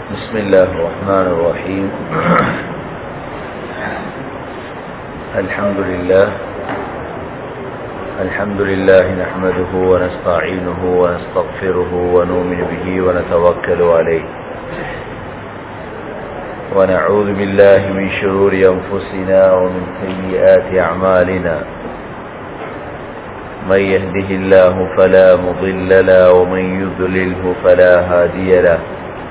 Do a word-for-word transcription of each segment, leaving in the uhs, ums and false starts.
بسم الله الرحمن الرحيم. الحمد لله الحمد لله نحمده ونستعينه ونستغفره ونؤمن به ونتوكل عليه ونعوذ بالله من شرور أنفسنا ومن سيئات أعمالنا. من يهده الله فلا مضل له ومن يضلله فلا هادي له.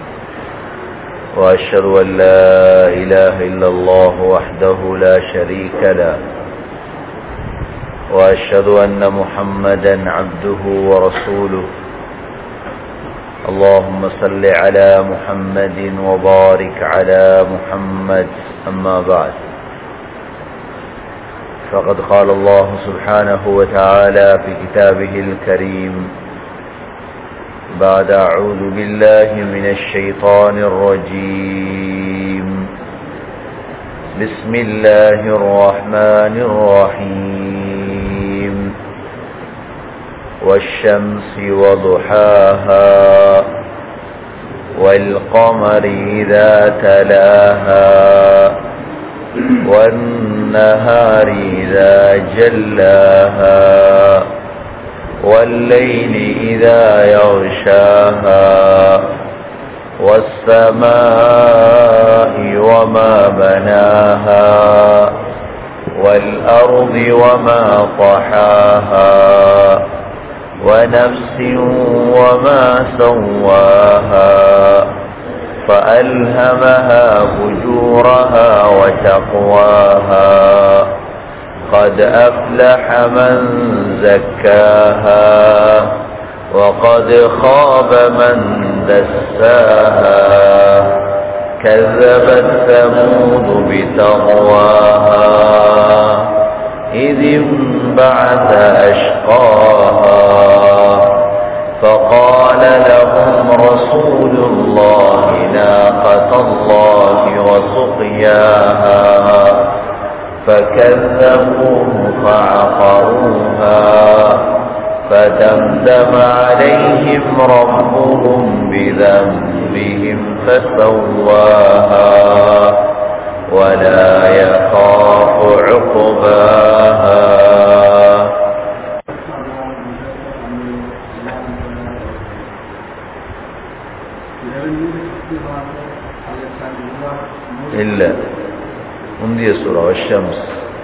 وأشهد أن لا إله إلا الله وحده لا شريك له. وأشهد أن محمدا عبده ورسوله. اللهم صل على محمد وبارك على محمد. أما بعد، فقد قال الله سبحانه وتعالى في كتابه الكريم بعد أعوذ بالله من الشيطان الرجيم. بسم الله الرحمن الرحيم. والشمس وضحاها والقمر إذا تلاها والنهار إذا جلاها والليل إذا يغشاها والسماء وما بناها والأرض وما طحاها ونفس وما سواها فألهمها فجورها وتقواها. قد أفلح من زكاها وقد خاب من دساها. كذبت ثمود بتقواها إذ انبعث أشقاها فقال لهم رسول الله ناقة الله وسقياها فكذبوه فعقروها فدمدم عليهم ربهم بذنبهم فسواها ولا يخاف عقباها. إلا முந்தைய சூரா வஷம்ஸ்.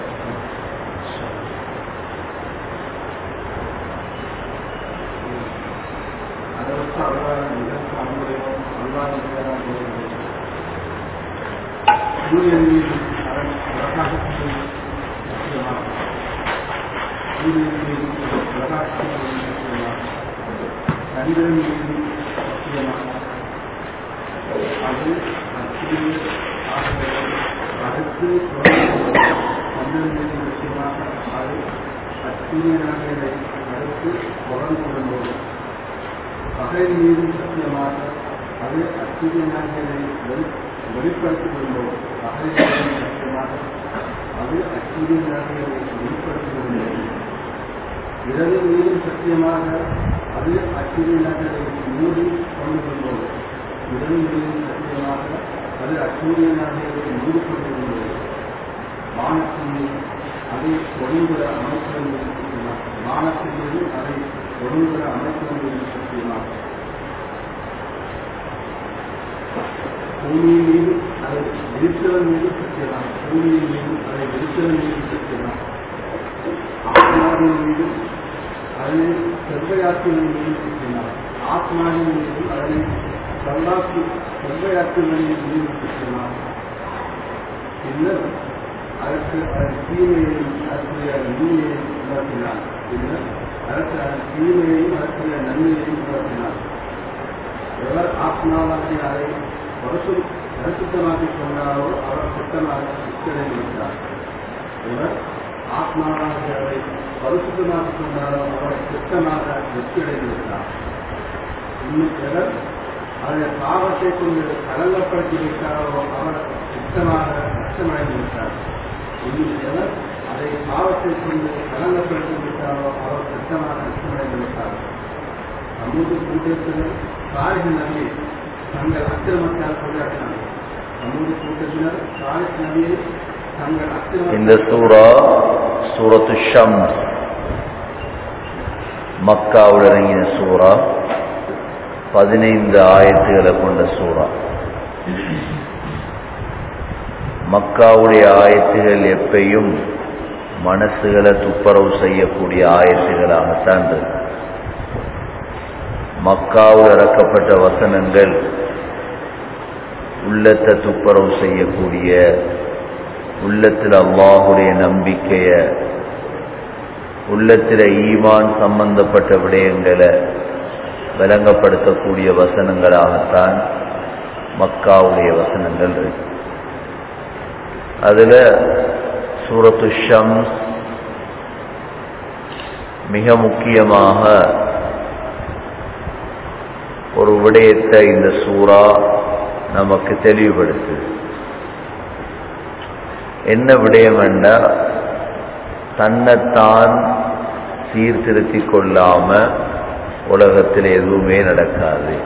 இரவு மீதும் சத்தியமாக அது அச்சிறு நகரை மூடி கொண்டு கொண்டோம். இரவு மீதும் சத்தியமாக அது அச்சூரிய நகரை மூடிக்கொண்டிருந்தது. வானத்தின் மீது அதை ஒழுங்குற அமைப்பு சத்தியமாக வானத்தின் மீது அதை ஒழுங்குற அமைப்பு சத்தியமாக பூமியின் மீது அதை விரித்தவன் மீது சத்தியமாக பூமியின் மீது அதை விரித்தவன் மீது சத்தியமாக ஆத்மாவின் மீது அதனை செவ்வையாற்றின் மீது சுற்றினார். ஆத்மாவின் மீது அதனை செவ்வாக்கு செவ்வையாற்றின் மீது சுற்றினார். பின்னர் அதற்கு அதன் தீமையையும் அதற்குரிய நன்மையையும் உணர்த்தினார். பின்னர் அதற்கு அதன் தீமையையும் அதற்குரிய நன்மையையும் உணர்த்தினார். எவர் ஆத்மாவாகிய அதை பரிசுத்தமாக்கிக் கொண்டாரோ அவர் சுத்தமாக சித்தடைந்திருக்கிறார். எவர் ஆத்மாவாகிய அதை பரிசுத்தமாக்கிக் கொண்டாரோ அவரை சுத்தமாக வெற்றியடைந்திருக்கிறார். இன்னும் எவர் அவருடைய பாவத்தை கொண்டு கலங்கப்படுத்தி வைத்தாரோ அவர் சுத்தமாக நஷ்டமடைந்திருக்கிறார். இன்னும் எவர் அதை பாவத்தை கொண்டு கலங்கப்படுத்தி வைத்தாரோ அவர் சுத்தமாக நஷ்டமடைந்திருக்கிறார். சமூக கூட்டத்தில் சாரிகள் நம்பி தங்கள் அக்கிரமத்தால் கொண்டாடினார்கள். சமூக கூட்டத்தினர் சாலிஹ் நபியை தங்கள் அக்கிரம இந்த சூரா சூரத்து ஷம்ஸ் மக்காவில் இறங்கின சூரா, பதினைந்து ஆயத்துகளை கொண்ட சூரா. மக்காவுடைய ஆயத்துகள் எப்பையும் மனசுகளை துப்புரவு செய்யக்கூடிய ஆயத்துகளாகத்தான் இருக்கு. மக்காவில் இறக்கப்பட்ட வசனங்கள் உள்ளத்தை துப்புரவு செய்யக்கூடிய, உள்ளத்தில் அல்லாஹுடைய நம்பிக்கைய, உள்ளத்தில் ஈமான் சம்பந்தப்பட்ட விடயங்களை விளங்கப்படுத்தக்கூடிய வசனங்களாகத்தான் மக்காவுடைய வசனங்கள் இருக்கு. அதுல சூரத்து ஷம்ஸ் மிக முக்கியமாக ஒரு விடயத்தை இந்த சூரா நமக்கு தெளிவுபடுத்துது. என்ன விடயம் என்றால், தன்னைத்தான் சீர்திருத்திக் கொள்ளாம உலகத்தில் எதுவுமே நடக்காது.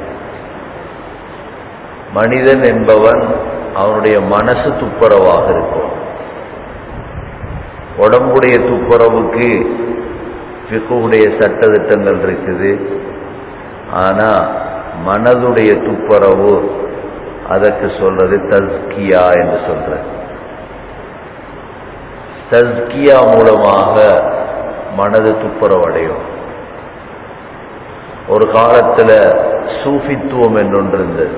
மனிதன் என்பவன் அவனுடைய மனசு துப்புரவாக இருக்கும். உடம்புடைய துப்புரவுக்கு ஃபிக்ஹுடைய சட்ட திட்டங்கள் இருக்குது. ஆனா மனதுடைய துப்புரவு, அதற்கு சொல்றது தஸ்கியா என்று சொல்ற. தஸ்கியா மூலமாக மனது துப்புரவடையும். ஒரு காலத்துல சூஃபித்துவம் என்றொன்று இருந்தது.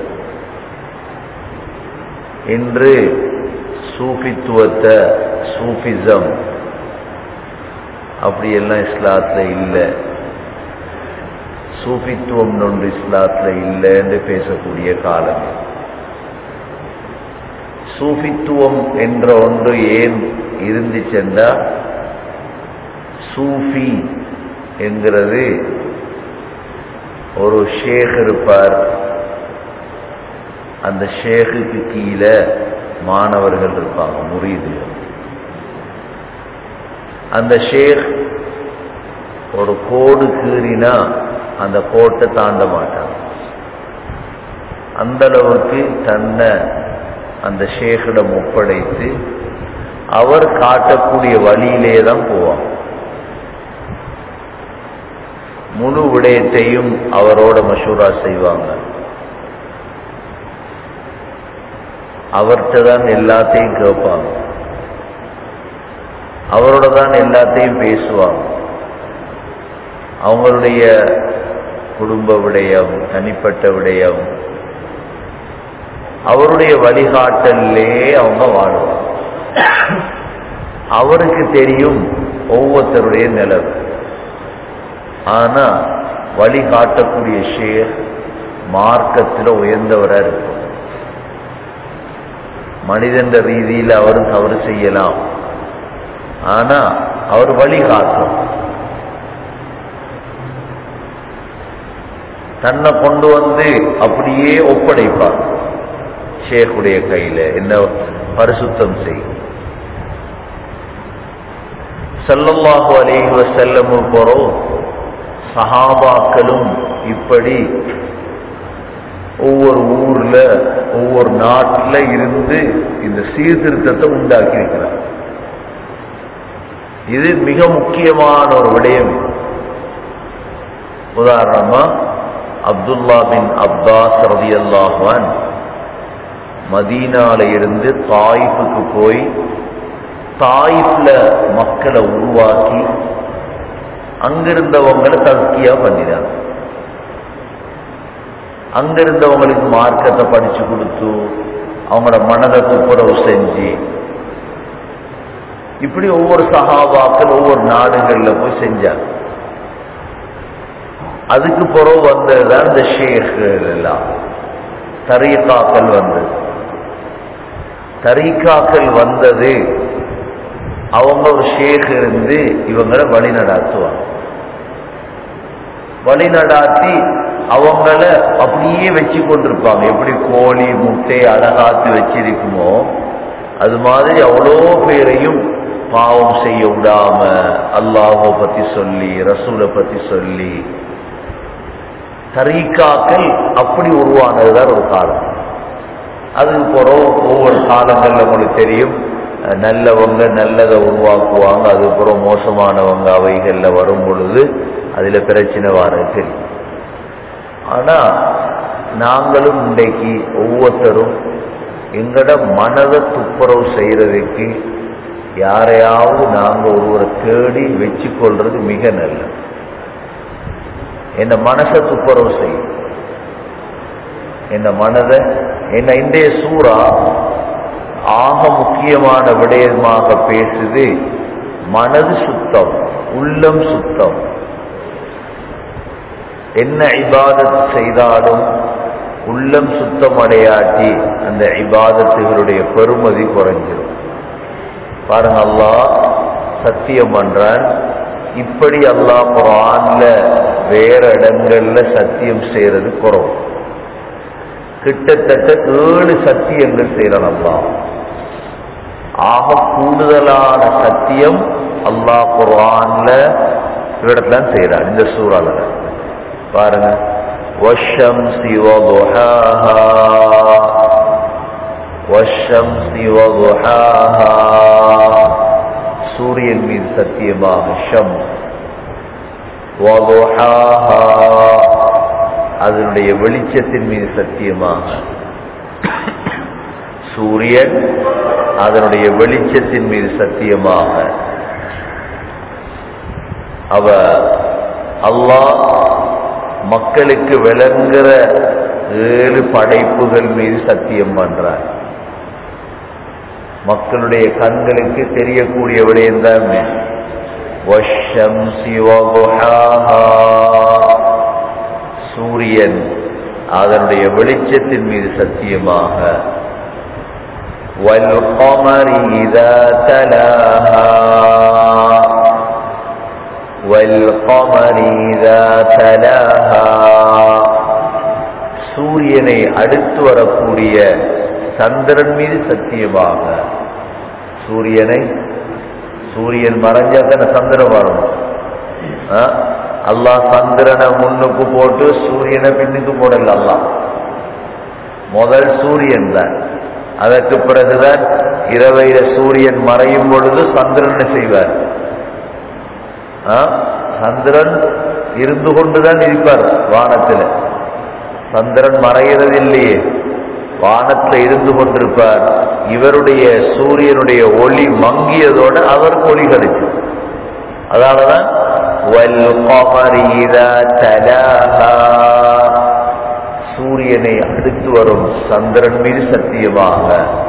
இன்று சூஃபித்துவத்தை, சூஃபிசம் அப்படியெல்லாம் இஸ்லாத்துல இல்லை, சூஃபித்துவம் ஒன்று இஸ்லாத்துல இல்லை என்று பேசக்கூடிய காலம். சூஃபித்துவம் என்ற ஒன்று ஏன் இருந்துச்சென்றா, சூஃபி என்கிறது ஒரு ஷேக் இருப்பார், அந்த ஷேக்குக்கு கீழே மாணவர்கள் இருப்பாங்க, முரீதுகள். அந்த ஷேக் ஒரு கோடு கீறினா அந்த கோட்டை தாண்ட மாட்டாங்க. அந்த அளவுக்கு தன்னை அந்த ஷேக்கிடம் ஒப்படைத்து அவர் காட்டக்கூடிய வழியிலே தான் போவாங்க. முழு விடயத்தையும் அவரோட மஷூரா செய்வாங்க. அவர்கிட்ட தான் எல்லாத்தையும் கேட்பாங்க, அவரோட தான் எல்லாத்தையும் பேசுவாங்க. அவங்களுடைய குடும்ப விடயம், தனிப்பட்ட விடயம், அவருடைய வழிகாட்டலே அவங்க வாழுவாங்க. அவருக்கு தெரியும் ஒவ்வொருத்தருடைய நிலவு. ஆனா வழிகாட்டக்கூடிய ஷேக் மார்க்கத்தில் உயர்ந்தவரா இருக்கும். மனிதன்ற ரீதியில் அவரும் தவறு செய்யலாம், ஆனா அவர் வழிகாட்டும். தன்னை கொண்டு வந்து அப்படியே ஒப்படைப்பார் ஷேக்குடைய கையில, என்ன பரிசுத்தம் செய். ஸல்லல்லாஹு அலைஹி வஸல்லம் போறோம் சஹாபாக்களும் இப்படி ஒவ்வொரு ஊர்ல ஒவ்வொரு நாட்டில் இருந்து இந்த சீர்திருத்தத்தை உண்டாக்கி இருக்கிறார். இது மிக முக்கியமான ஒரு விடயம். உதாரணமா அப்துல்லா பின் அப்பாஸ் ரலியல்லாஹு அன்ஹு மதீனால இருந்து தாயிஃபுக்கு போய் தாயிஃப்ல மக்களை உருவாக்கி அங்கிருந்தவங்களை தஸ்கியா பண்ணினாங்க. அங்கிருந்தவங்களுக்கு மார்க்கத்தை படிச்சு கொடுத்து அவங்களோட மனதை துப்புரவு செஞ்சு, இப்படி ஒவ்வொரு சஹாபாக்கள் ஒவ்வொரு நாடுகள்ல போய் செஞ்சாங்க. அதுக்கு பிறகு வந்ததுதான் இந்த ஷேக்கள் எல்லாம், தரீகாக்கள் வந்தது. தரீகாக்கள் வந்தது, அவங்க ஒரு ஷேக் இருந்து இவங்களை வழி நடாத்துவாங்க. வழி நடாத்தி அவங்கள அப்படியே வச்சு கொண்டிருப்பாங்க. எப்படி கோழி முட்டை அழகாத்து வச்சிருக்குமோ அது மாதிரி அவ்வளோ பேரையும் பாவம் செய்ய விடாம அல்லாஹை பத்தி சொல்லி, ரசூலை பத்தி சொல்லி, தரீக்காக்கள் அப்படி உருவானதுதான் ஒரு காலம். அதுக்கு பிறகு ஒவ்வொரு காலங்கள்ல உங்களுக்கு தெரியும், நல்லவங்க நல்லதை உருவாக்குவாங்க, அதுக்கப்புறம் மோசமானவங்க அவைகள்ல வரும் பொழுது அதுல பிரச்சனை வர தெரியும். ஆனா நாங்களும் இன்றைக்கு ஒவ்வொருத்தரும் எங்கட மனதை துப்புரவு செய்யறதுக்கு யாரையாவது நாங்க ஒருவரை தேடி வச்சு கொள்றது மிக நல்லது. என்ன மனசை துப்புரவு செய்யும், என்ன மனதை என்ன இன்றைய சூறா ஆக முக்கியமான விடயமாக பேசுது. மனது சுத்தம், உள்ளம் சுத்தம். என்ன இபாதத் செய்தாலும் உள்ளம் சுத்தம் அடையாட்டி அந்த இபாதத்துகளுடைய பெருமதி குறைஞ்சிடும். பாருங்க, அல்லாஹ் சத்தியம் பண்றான். இப்படி அல்லாஹ் குர்ஆன்ல வேற இடங்கள்ல சத்தியம் செய்யறது குறவு. கிட்டத்தட்ட ஏழு சத்தியங்கள் செய்யறான் அல்லாஹ். ஆக கூடுதலான சத்தியம் அல்லாஹ் குர்ஆன்ல இடத்துல செய்யறான். இந்த சூறால பாருங்க, வஷ்ஷம்ஸி வதுஹாஹா வஷ்ஷம்ஸி வதுஹாஹா, சூரியன் மீது சத்தியமாக, ஷம்ஸ், வதுஹாஹா, அதனுடைய வெளிச்சத்தின் மீது சத்தியமாக, சூரியன் அதனுடைய வெளிச்சத்தின் மீது சத்தியமாக. அவ அல்லாஹ் மக்களுக்கு விளங்குற ஏழு படைப்புகள் மீது சத்தியம் பண்றார். மக்களுடைய கண்களுக்கு தெரியக்கூடிய விடயம்தான் வஷ்ஷம்ஸி வதுஹாஹா, சூரியன் அதனுடைய வெளிச்சத்தின் மீது சத்தியமாக, வல் கமரி இதா தலாஹா வல் கமரி இதா தலாஹா, சூரியனை அடுத்து வரக்கூடிய சந்திரன் மீது சத்தியமாக. சூரியனை சூரியன் மறைஞ்சா தானே சந்திரன் வரணும். அல்லாஹ் சந்திரனை முன்னுக்கு போட்டு சூரியனை பின்னுக்கு போடல. அல்லாஹ் முதல் சூரியன் தான், அதற்கு பிறகுதான் இரவையில சூரியன் மறையும் பொழுது சந்திரனை செய்வார். சந்திரன் இருந்து கொண்டுதான் இருப்பார் வானத்தில். சந்திரன் மறைகிறது இல்லையே, வானத்தில் இருந்து கொண்டிருப்பார். இவருடைய சூரியனுடைய ஒளி மங்கியதோடு அவருக்கு ஒளி கிடைச்சு. அதனாலதான் சூரியனை அடுத்து வரும் சந்திரன் மீது சத்தியமாக.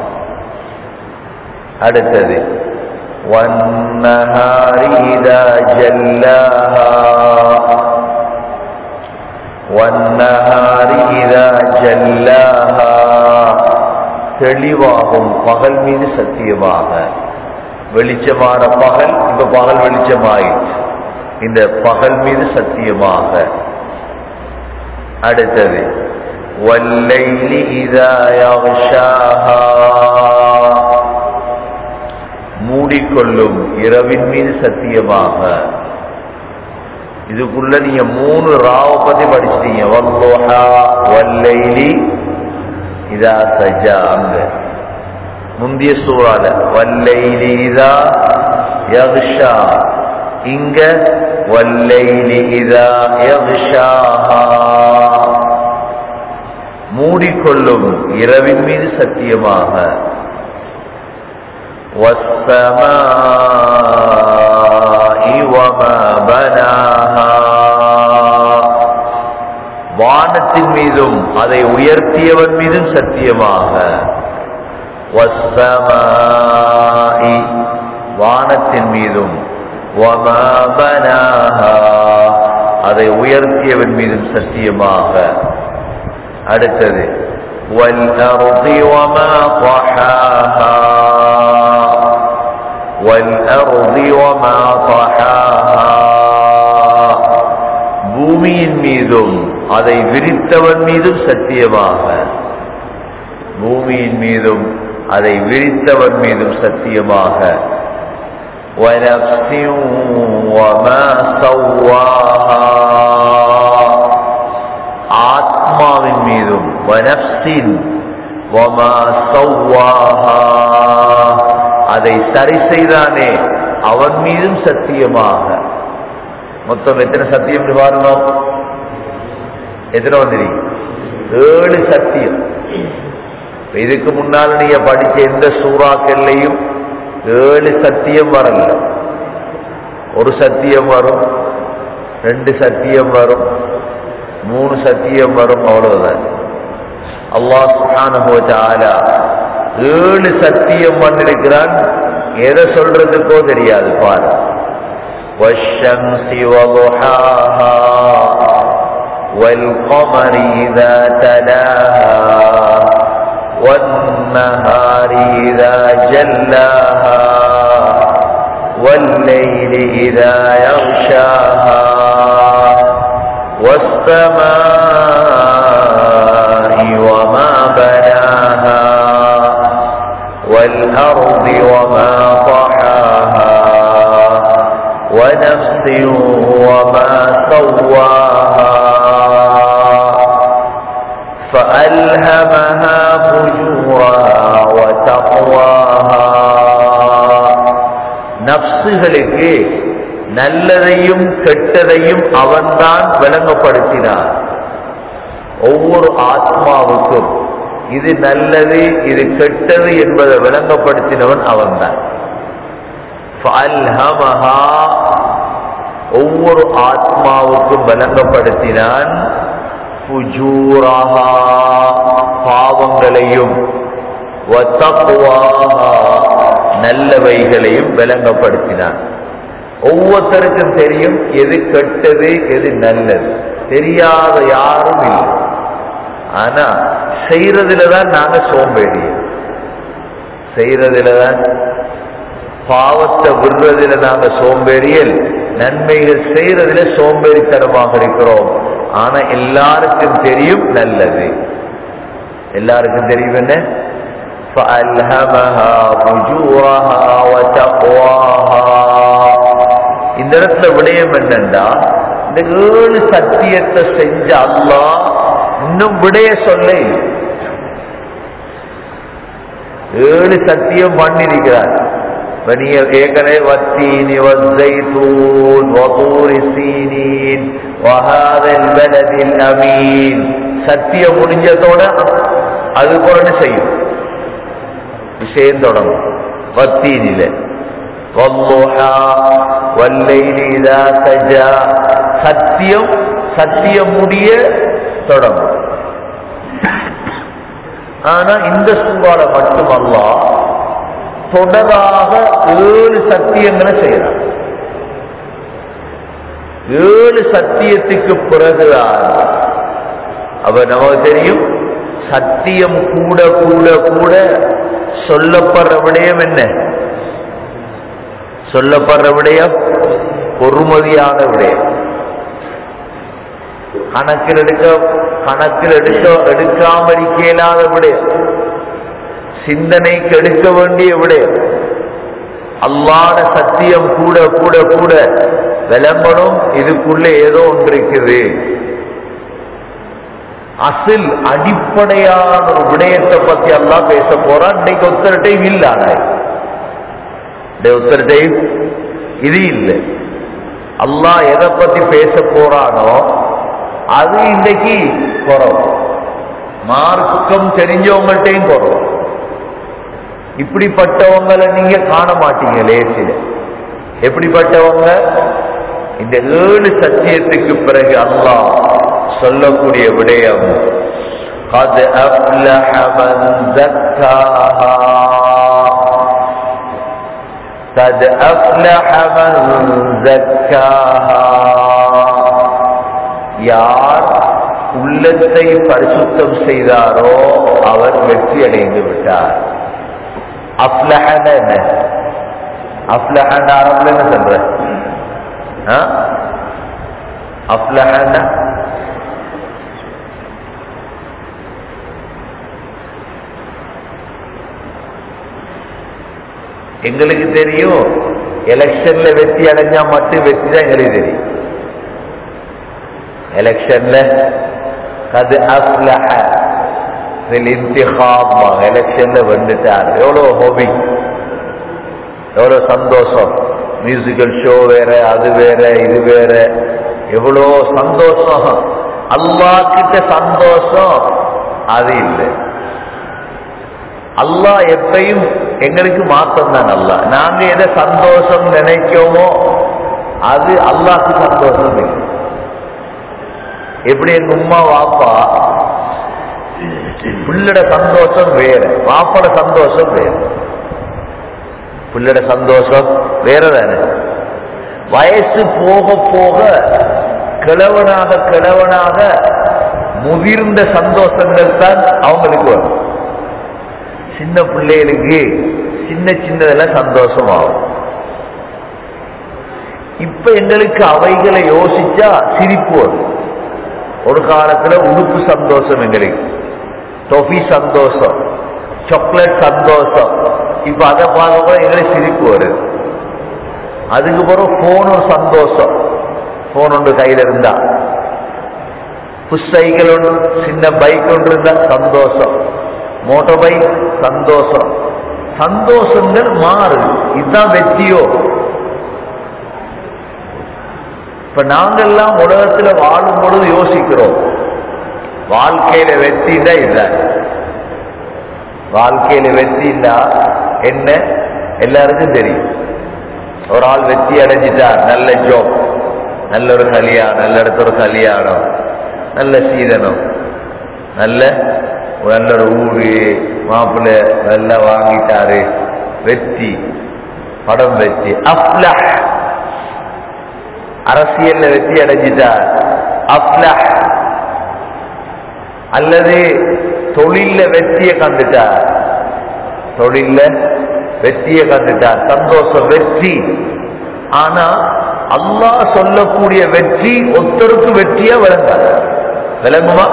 அடுத்தது வன்னஹாரி இதா ஜல்லாஹா வன்னஹாரி இதா ஜல்லாஹா, தெளிவாகும் பகல் மீது சத்தியமாக. வெளிச்சமான பகல், இப்ப பகல் வெளிச்சமாயிற்று, இந்த பகல் மீது சத்தியமாக. அடுத்தது வல்லைலி இதா யக்ஷாஹா, மூடிக்கொள்ளும் இரவின் மீது சத்தியமாக. இதுக்குள்ள நீங்க மூணு ராவை பத்தி படிச்சிட்டீங்க. வல்லுஹா வல்லைலி இதா சஜா, அங்க முந்திய சூறால வல்லைலி இதா யக்ஷா, இங்க வல்லைலி இதா யக்ஷாஹா, மூடிக்கொள்ளும் இரவின் மீது சத்தியமாக. வஸ்ஸமாஇ வமா பனாஹா, வானத்தின் மீதும் அதை உயர்த்தியவன் மீதும் சத்தியமாக. வஸ்ஸமாஇ, வானத்தின் மீதும், வமா பனாஹா, அதை உயர்த்தியவன் மீதும் சத்தியமாக. அடுத்தது வல் அர்தி வமா தஹாஹா வல் அர்தி வமா தஹாஹா, பூமியின் மீதும் அதை விரித்தவன் மீதும் சத்தியமாக. பூமியின் மீதும் அதை விரித்தவன் மீதும் சத்தியமாக. وَنَفْسٍ وَمَا سَوَّاهَا, வனஃப்ஸின் வமா ஸவ்வாஹா, அதை சரி செய்தானே அவன் மீதும் சத்தியமாக. மொத்தம் எத்தனை சத்தியம் பாருங்க, எத்தனை வந்துருங்க? ஏழு சத்தியம். இதுக்கு முன்னால் நீங்க படிச்ச எந்த சூறாக்கள்லையும் ஏழு சத்தியம் வரல. ஒரு சத்தியம் வரும், ரெண்டு சத்தியம் வரும், மூணு சத்தியம் வரும், அவ்வளவுதான். அல்லாஹ் சுப்ஹானஹு வ தஆலா ஏழு சத்தியம் பண்ணிருக்கிறான். எதை சொல்றதுக்கோ தெரியாது பாரு. வஷ்ஷம்ஸி வதுஹாஹா والقمر إذا تلاها والنهار إذا جلاها والليل إذا يغشاها والسماء وما بناها والأرض وما طحاها ونفس وما سواها فألهمها فجورها وتقواها. நப்சுகளுக்கு நல்லதையும் கெட்டதையும் அவன்தான் விளங்கப்படுத்தினான். ஒவ்வொரு ஆத்மாவுக்கும் இது நல்லது இது கெட்டது என்பதை விளங்கப்படுத்தினவன் அவன்தான். ஃபஅல்ஹமஹா, ஒவ்வொரு ஆத்மாவுக்கும் விளங்கப்படுத்தினான். ஃபுஜூரஹா, பாவங்களையும், வதக்வாஹா, நல்லவைகளையும் விளங்கப்படுத்தினான். ஒவ்வொருத்தருக்கும் தெரியும் எது கெட்டது எது நல்லது, தெரியாத யாரும் இல்லை. ஆனா செய்யறதுலதான் நாங்க சோம்பேறி, செய்யறதுலதான் பாவத்தை விடுறதுல நாங்க சோம்பேறியல், நன்மைகள் செய்யறதுல சோம்பேறித்தனமாக இருக்கிறோம். ஆனா எல்லாருக்கும் தெரியும் நல்லது, எல்லாருக்கும் தெரியும் என்ன? فَأَلْهَمَهَا فُجُورَهَا وَتَقْوَاهَا. இந்த இடத்துல விடயம் என்னண்டா, இந்த ஏழு சத்தியத்தை செஞ்ச அல்லாஹ் இன்னும் விடைய சொல்ல ஏழு சத்தியம் பண்ணிருக்கிறார். ஏற்கனவே வத்தீனி வஸ்ஸைத்தூன் வதூரி சீனீன் வஹாதல் பலதில் அமீன். சத்தியம் முடிஞ்சதோட அது போல செய்யும் விஷயம் தொடங்கும். வத்தீனில வல்லுஹா வல்லைலி இதா சஜா, சத்தியம் சத்தியம் முடிய தொடங்கும். ஆனா இந்த சூறால மட்டும் அல்லாஹ் தொடராக ஏழு சத்தியங்களை செய்யறான். ஏழு சத்தியத்துக்கு பிறகுதான் அவர் நமக்கு தெரியும் சத்தியம் கூட கூட கூட சொல்லப்படுற விடயம் என்ன? சொல்லப்படுற விடயம் பொறுமதியான விடயம். கணக்கில் எடுக்க கணக்கில் எடுக்க எடுக்காம இருக்க இயலாத விடயம், சிந்தனைக்கு எடுக்க வேண்டிய விடயம். அல்லாஹ்வுடைய சத்தியம் கூட கூட கூட விளம்பரம் இதுக்குள்ள ஏதோ ஒன்று இருக்குது. அசில் அடிப்படையான ஒரு விடயத்தை பத்தி அல்லாஹ் பேச போறான். இன்னைக்கு ஒத்தரட்டையும் இல்லாத ஒத்தரட்டையும் இது இல்லை. அல்லாஹ் எதை பத்தி பேச போறானோ அது இன்னைக்கு குறவு, மார்க்கம் தெரிஞ்சவங்கள்ட்டையும் குறவு. இப்படிப்பட்டவங்களை நீங்க காண மாட்டீங்க லேசில. எப்படிப்பட்டவங்க? இந்த ஏழு சத்தியத்துக்கு பிறகு அல்லாஹ் சொல்லக்கூடிய விடயம் قد أفلح من زكاها قد أفلح من زكاها. யார் உள்ளத்தை பரிசுத்தம் செய்தாரோ அவர் வெற்றி அடைந்து விட்டார். அஃப்லஹன என்ன? அஃப்லஹன அரபுல என்ன சொல்ற? அஃப்லஹன எங்களுக்கு தெரியும். எலெக்ஷன்ல வெற்றி அடைஞ்சா மட்டும் வெற்றி தான் எங்களுக்கு தெரியும். எலெக்ஷன்ல கது அஃப்லஹ எலெக்ஷன்ல வந்துட்டார். எவ்வளவு ஹோபி, எவ்வளவு சந்தோஷம். மியூசிக்கல் ஷோ வேற, அது வேற, இது வேற, எவ்வளோ சந்தோஷம். அல்லாஹ் கிட்ட சந்தோஷம் அது இல்லை. அல்லாஹ் எப்பையும் எங்களுக்கு மாற்றம் தான். அல்லாஹ் நாங்க எதை சந்தோஷம் நினைக்கோமோ அது அல்லாஹ்க்கு சந்தோஷம் இல்லை. எப்படி எங்க உம்மா வாப்பா பிள்ளட சந்தோஷம் வேற, வாப்பட சந்தோஷம் வேற. பிள்ளட சந்தோஷம் வேற தானே. வயசு போக போக கிழவனாக கிழவனாக முதிர்ந்த சந்தோஷங்கள் தான் அவங்களுக்கு வரும். சின்ன பிள்ளைகளுக்கு சின்ன சின்னதெல்லாம் சந்தோஷம் ஆகும். இப்ப எங்களுக்கு அவைகளை யோசிச்சா சிரிப்பு வரும். ஒரு காலத்துல உடுப்பு சந்தோஷம், எங்களுக்கு டொஃபி சந்தோஷம், சாக்லேட் சந்தோஷம். இப்ப அதை பார்க்க எங்களுக்கு சிரிப்பு வருது. அதுக்கு பிறகு போன் ஒரு சந்தோஷம். போன் ஒன்று கையில இருந்தா, புஷ் சைக்கிள் ஒன்று, சின்ன பைக் ஒன்று இருந்தா சந்தோஷம், மோட்டார் பைக் சந்தோஷம். சந்தோஷங்கள் மாறுது. இதுதான் வெற்றியோ? இப்ப நாங்கெல்லாம் உலகத்துல வாழும் பொழுது யோசிக்கிறோம், வாழ்க்கையில வெற்றி தான் இதுதான். வாழ்க்கையில வெற்றி இல்லா என்ன எல்லாருக்கும் தெரியும். ஒரு ஆள் வெற்றி அடைஞ்சிட்டார், நல்ல ஜாப், நல்ல ஒரு கல்யாணம், நல்ல இடத்துல ஒரு கல்யாணம், நல்ல சீதனம், நல்ல நல்ல ஒரு ஊரு, மாப்பிள்ளை நல்லா வாங்கிட்டாரு, வெற்றி, படம் வெற்றி. அஃப்லஹ், அரசியல்ல வெற்றி அடைஞ்சிட்டார், அஃப்லஹ். அல்லது தொழில வெற்றியை கண்டுட்டார், தொழில வெற்றியை கண்டுட்டார், சந்தோஷம், வெற்றி. ஆனா அல்லாஹ் சொல்லக்கூடிய வெற்றி ஒருத்தருக்கு வெற்றியா விளங்காது. விளங்குமா?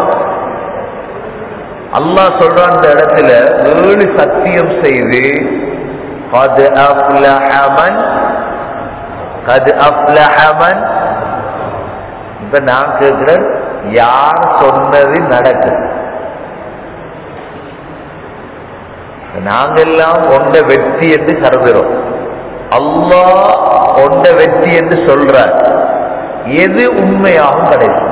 அல்லாஹ் சொல்ற அந்த இடத்துல ஏழு சத்தியம் செய்து கத் அஃப்லஹ மன் கத் அஃப்லஹ மன். இப்ப நான் கேட்கிறேன், யார் சொன்னது நடக்குது? நாங்கெல்லாம் ஒன்ற வெற்றி என்று கருதுகிறோம். அல்லாஹ் ஒன்ற வெற்றி என்று சொல்றார். எது உண்மையாகவும் கிடைக்கும்?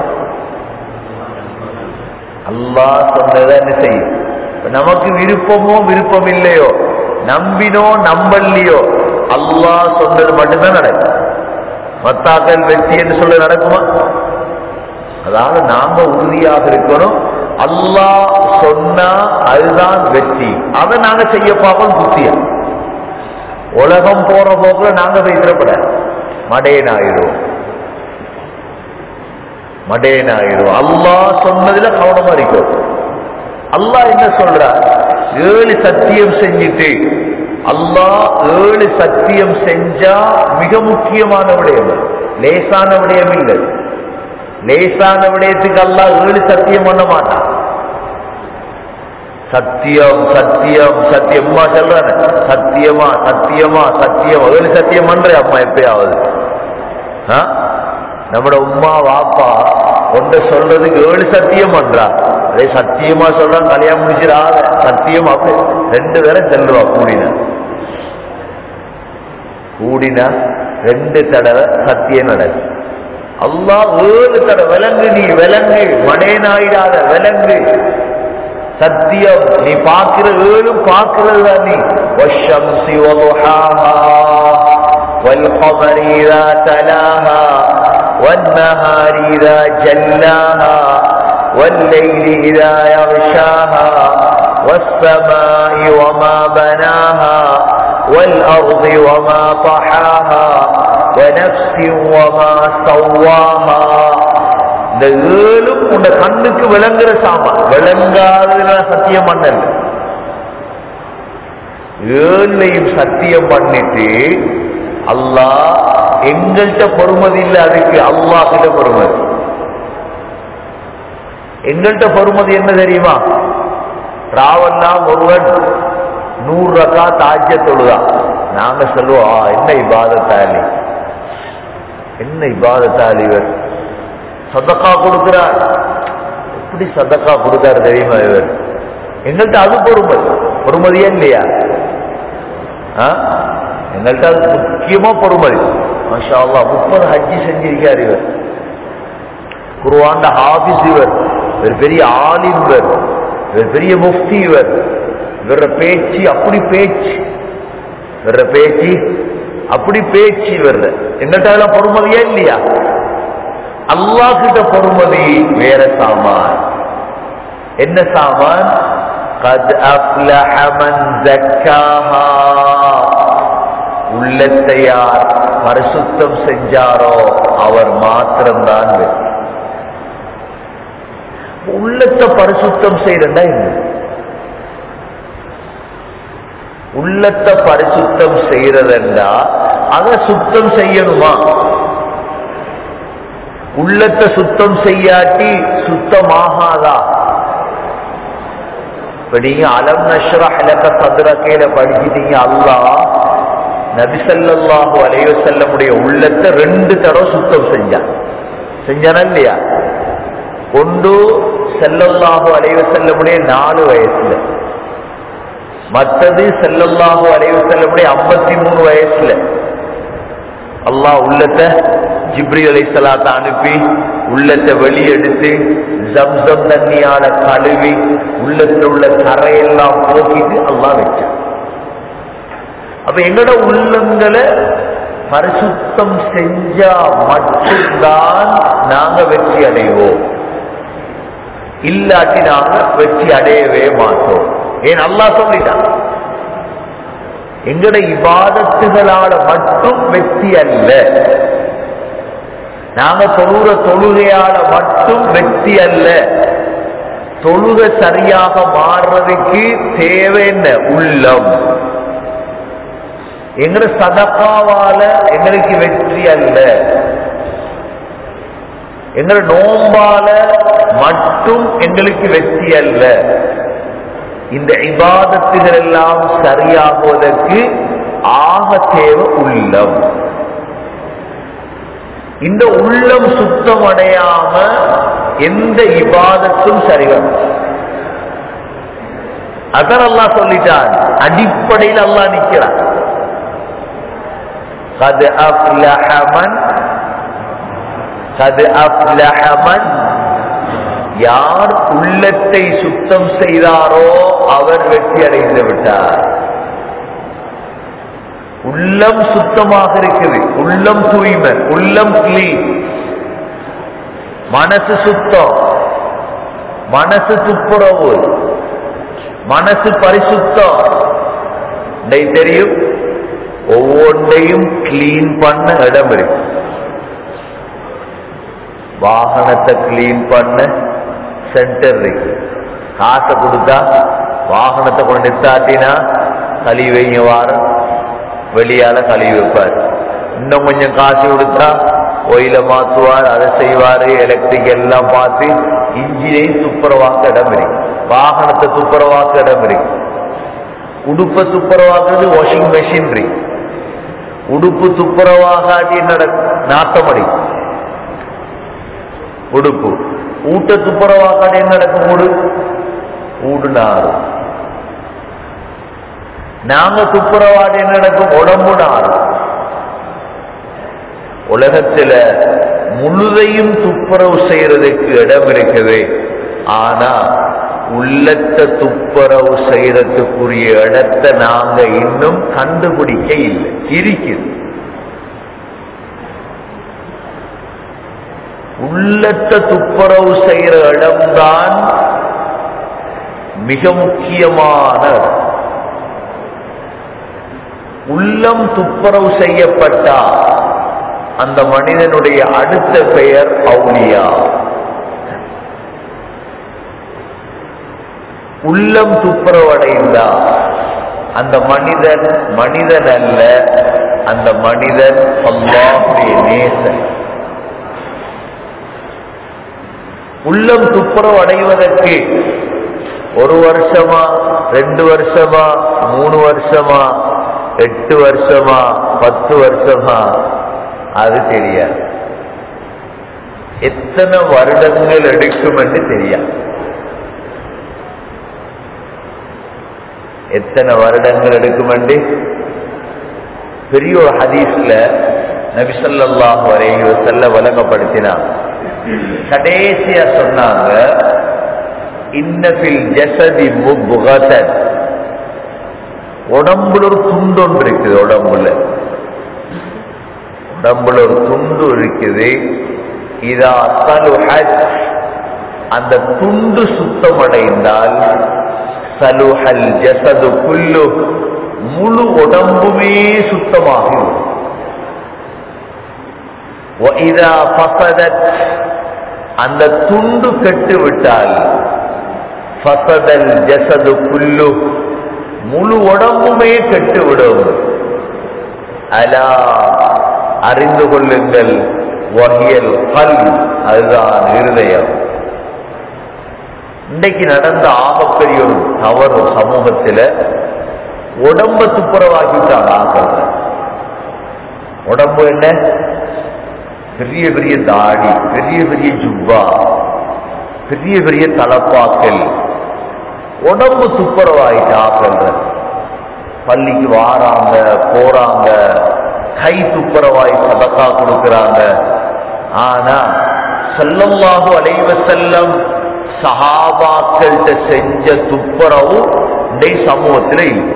அல்லாஹ் சொன்னதை என்ன செய்யும்? நமக்கு விருப்பமோ விருப்பம் இல்லையோ, நம்பினோ நம்பலையோ, அல்லாஹ் சொன்னது மட்டும்தான் நடக்கும். மத்தாக்கள் வெற்றி என்று சொல்ல நடக்குமா? அதாவது நாம உறுதியாக இருக்கணும். அல்லாஹ் சொன்னா அதுதான் வெற்றி. அதை நாங்க செய்ய பார்ப்போம் புத்தியா. உலகம் போற போக்குல நாங்க பேசுறப்பட மடேனாயிரும், மடேனாயிரும். அல்லாஹ் சொன்னதுல கவனமா இருக்கும். அல்லாஹ் என்ன சொல்ற? ஏழு சத்தியம் செஞ்சுட்டு, அல்லாஹ் ஏழு சத்தியம் செஞ்சா மிக முக்கியமான விடயம், லேசான விடயம் இல்லை. லேசான விடயத்துக்கு அல்லாஹ் ஏழு சத்தியம் பண்ண மாட்டான். சத்தியம் சத்தியம் சத்தியம் அம்மா சொல்றாரு, சத்தியமா சத்தியமா சத்தியம், ஏழு சத்தியம் பண்ற அம்மா எப்பயாவது? நம்மட உம்மா வாப்பா ஒன்றை சொல்றதுக்கு ஏழு சத்தியம் பண்றா. அதே சத்தியமா சொல்றான், கல்யாணம் முடிச்சிடாத சத்தியம். அப்படி ரெண்டு பேரும் செல்லுவா கூடினா கூடினா ரெண்டு தடவை சத்தியம் நடக்கு. அல்லாஹ் ஏழு தடவை விலங்கு, நீ விலங்கு, மடேனாயிடாத விலங்கு, சத்தியம். நீ பார்க்கிற ஏழும் பார்க்கிறது தான். நீ வஷ்ஷம்ஸி வதுஹாஹா வல்கமரி இதா தலாஹா வன்னஹாரி இதா ஜல்லாஹா வல்லைலி இதா யக்ஷாஹா வஸ்ஸமாஇ வமா பனாஹா வல்அர்தி வமா தஹாஹா வனஃப்ஸி வமா ஸவ்வாஹா. இந்த ஏழும் உங்க கண்ணுக்கு விளங்குற சாமான், விளங்காத சத்தியம் பண்ணல. ஏழையும் சத்தியம் பண்ணிட்டு அல்லாஹ் எங்கள்கிட்ட பொறுமதி இல்லை, அதுக்கு அல்லாஹ் கிட்ட பொறுமதி. எங்கள்கிட்ட பொறுமதி என்ன தெரியுமா? ராவெல்லாம் ஒருவன் நூறு ரக்கா தாஜ்ய தொழுதா, நாங்க சொல்லுவோம் என்ன இபாதத்தாலி, என்ன இபாதத்தாலி, இவர் சதக்கா கொடுக்கிறார். எப்படி சதக்கா கொடுத்தாரு தெரியுமா? இவர் எங்கள்கிட்ட அது பொறுமதி பொறுமதியா இல்லையா? எங்கள்கிட்ட அது முக்கியமா பொறுமதி. மாஷா அல்லாஹ் முப்பது ஹஜ்ஜி செஞ்சிருக்கார் இவர். குர்ஆன் ஹாஃபிஸ் இவர், இவர் பெரிய ஆலிம் இவர், இவர் பெரிய முஃப்தி இவர். இவர பேச்சு அப்படி பேச்சு, இவர பேச்சு அப்படி பேச்சு இவர். எங்கள்கிட்ட அதெல்லாம் பொறுமதியா இல்லையா? அல்லாஹ் கிட்ட பொறுமதி வேற சாமான். என்ன சாமான்? கத் அஃப்லஹ மன் ஸக்காஹா, உள்ளத்தை யார் பரிசுத்தம் செஞ்சாரோ அவர் மாத்திரம்தான் வெற்றி. உள்ளத்தை பரிசுத்தம் செய்யறா என்ன? உள்ளத்தை பரிசுத்தம் செய்யறதா அதை சுத்தம் செய்யணுமா? உள்ளத்தை சுத்தம் செய்யாட்டி சுத்தமாகாதா? இப்ப நீங்க அலம் நஷ்ரஹ் லக சத்ரகேல படிச்சிட்டீங்க. அல்லாஹ் நபி ஸல்லல்லாஹு அலைஹி வஸல்லமுடைய உள்ளத்தை ரெண்டு தடவை சுத்தம் செஞ்சான். செஞ்சானா இல்லையா? ஒன்று ஸல்லல்லாஹு அலைஹி வஸல்லமுடைய நாலு வயசுல, மற்றது ஸல்லல்லாஹு அலைஹி வஸல்லமுடைய ஐம்பத்தி மூணு வயசுல. அல்லாஹ் உள்ளத்தை ஜிப்ரீல் அலைஹிஸ்ஸலாத்தை அனுப்பி உள்ளத்தை வெளியெடுத்து ஜம்சம் தண்ணியால கழுவி உள்ளத்தில் உள்ள கரையெல்லாம் போக்கிட்டு அல்லாஹ் வச்சான். அப்ப எங்களோட உள்ளங்களை பரிசுத்தம் செஞ்சா மட்டும்தான் நாங்க வெற்றி அடைவோம், இல்லாட்டி நாங்க வெற்றி அடையவே மாட்டோம். ஏன் அல்லாஹ் சொல்லிட்டான், எங்கட இபாதத்துகளால மட்டும் வெற்றி அல்ல, நாங்க தொழுற தொழுகையால மட்டும் வெற்றி அல்ல. தொழுகை சரியாக மாறுறதுக்கு தேவை என்ன? உள்ளம். எங்கட சதகாவால எங்களுக்கு வெற்றி அல்ல, எங்கட நோம்பால மட்டும் எங்களுக்கு வெற்றி அல்ல. இந்த இபாதத்துகள் எல்லாம் சரியாகுவதற்கு ஆக தேவை உள்ளம். இந்த உள்ளம் சுத்தம் அடையாம எந்த இபாதத்தும் சரிவரும். அதான் அல்லாஹ் சொல்லிட்டான், அடிப்படையில் அல்லாஹ் நிக்கிறான். قد أفلح من قد أفلح من யார் உள்ளத்தை சுத்தம் செய்தாரோ அவர் வெற்றி அடைந்து விட்டார். உள்ளம் சுத்தமாக இருக்குது, உள்ளம் தூய்மை, உள்ளம் கிளீன். மனசு சுத்தம், மனசு துப்புரவு, மனசு பரிசுத்தம். தெரியும், ஒவ்வொன்றையும் கிளீன் பண்ண இடம் இருக்கு. வாகனத்தை கிளீன் பண்ண சென்டர் இருக்கு. காசை கொடுத்தா வாகனத்தை கொண்டு நிறுத்தாட்டினா கழுவி வைங்க, வாரம் வெளியால கழுவி வைப்பார். இன்னும் கொஞ்சம் காசு கொடுத்தா ஒயில மாத்துவார், அதை செய்வாரு, எலக்ட்ரிக் எல்லாம் பார்த்து இன்ஜினையும் துப்புரவாக்க இடம் இருக்கு, வாகனத்தை துப்புரவாக்க இடம் இருக்கு. உடுப்பை துப்புரவாக்குறது வாஷிங் மெஷின் இருக்கு. உடுப்பு துப்புரவாகாட்டி என்ன நாட்டமடி உடுப்பு. ஊட்ட துப்புரவாக்காட்டி என்ன நடக்கும்? ஊடு ஊடுனாரு. நாங்க துப்புரவாடி என்ன நடக்கும்? உடம்பு நாரு. உலகத்துல முழுதையும் துப்புரவு செய்யறதுக்கு இடம் இருக்குது, ஆனா உள்ளத்தை துப்புரவு செய்யறதுக்குரிய இடத்தை நாங்க இன்னும் கண்டுபிடிக்க இல்லை, இருக்குது. உள்ளத்தை துப்புரவு செய்யற இடம்தான் மிக முக்கியமான இடம். உள்ளம் துப்புரவு செய்யப்பட்டா அந்த மனிதனுடைய அடுத்த பெயர் அவுலியா. உள்ளம் துப்புரவடைந்தா அந்த மனிதன் மனிதன் அல்ல, அந்த மனிதன் அல்லாஹ்வுடைய நேசன். உள்ளம் துப்புரவு அடைவதற்கு ஒரு வருஷமா, ரெண்டு வருஷமா, மூணு வருஷமா, எட்டு வருஷமா, பத்து வருஷமா, அது தெரியாது. எத்தனை வருடங்கள் எடுக்கும் என்று தெரியாது. எத்தனை வருடங்கள் எடுக்கும் என்று பெரிய ஒரு ஹதீஸ்ல நபி ஸல்லல்லாஹு அலைஹி வஸல்லம் வழங்கப்படுத்தினார். கடைசியா சொன்னாங்க, இன்ன ஃபில் ஜஸதி முப்கதன், உடம்புல ஒரு துண்டு ஒன்று இருக்குது. உடம்புல உடம்புல ஒரு துண்டு இருக்குது. இதா சலுஹத், அந்த துண்டு சுத்தமடைந்தால் சலுஹல் ஜஸது குல்லு, முழு உடம்புமே சுத்தமாகும். وَإِذَا فَسَدَتْ, அந்த துண்டு கெட்டு விட்டால் ஃபஸதல் ஜஸது குல்லு, முழு உடம்புமே கெட்டுவிடும். அலா, அறிந்து கொள்ளுங்கள், வஹியல் கல்ப், அதுதான் இருதயம். இன்றைக்கு நடந்த ஆகப்பெரிய ஒரு தவறு சமூகத்தில், உடம்ப துப்புரவாக்கிட்டாங்க ஆக்கள். உடம்பு என்ன, பெரிய பெரிய தாடி, பெரிய பெரிய ஜுப்பா, பெரிய பெரிய தலப்பாக்கள், உடம்பு துப்புரவாயிட்டு ஆக்கள். பள்ளிக்கு வாராங்க, போறாங்க, கை துப்புரவாய் சதக்கா கொடுக்கிறாங்க. ஆனா ஸல்லல்லாஹு அலைஹி வஸல்லம் சஹாபாக்கள்கிட்ட செஞ்ச துப்புரவு இந்த சமூகத்தில் இல்லை.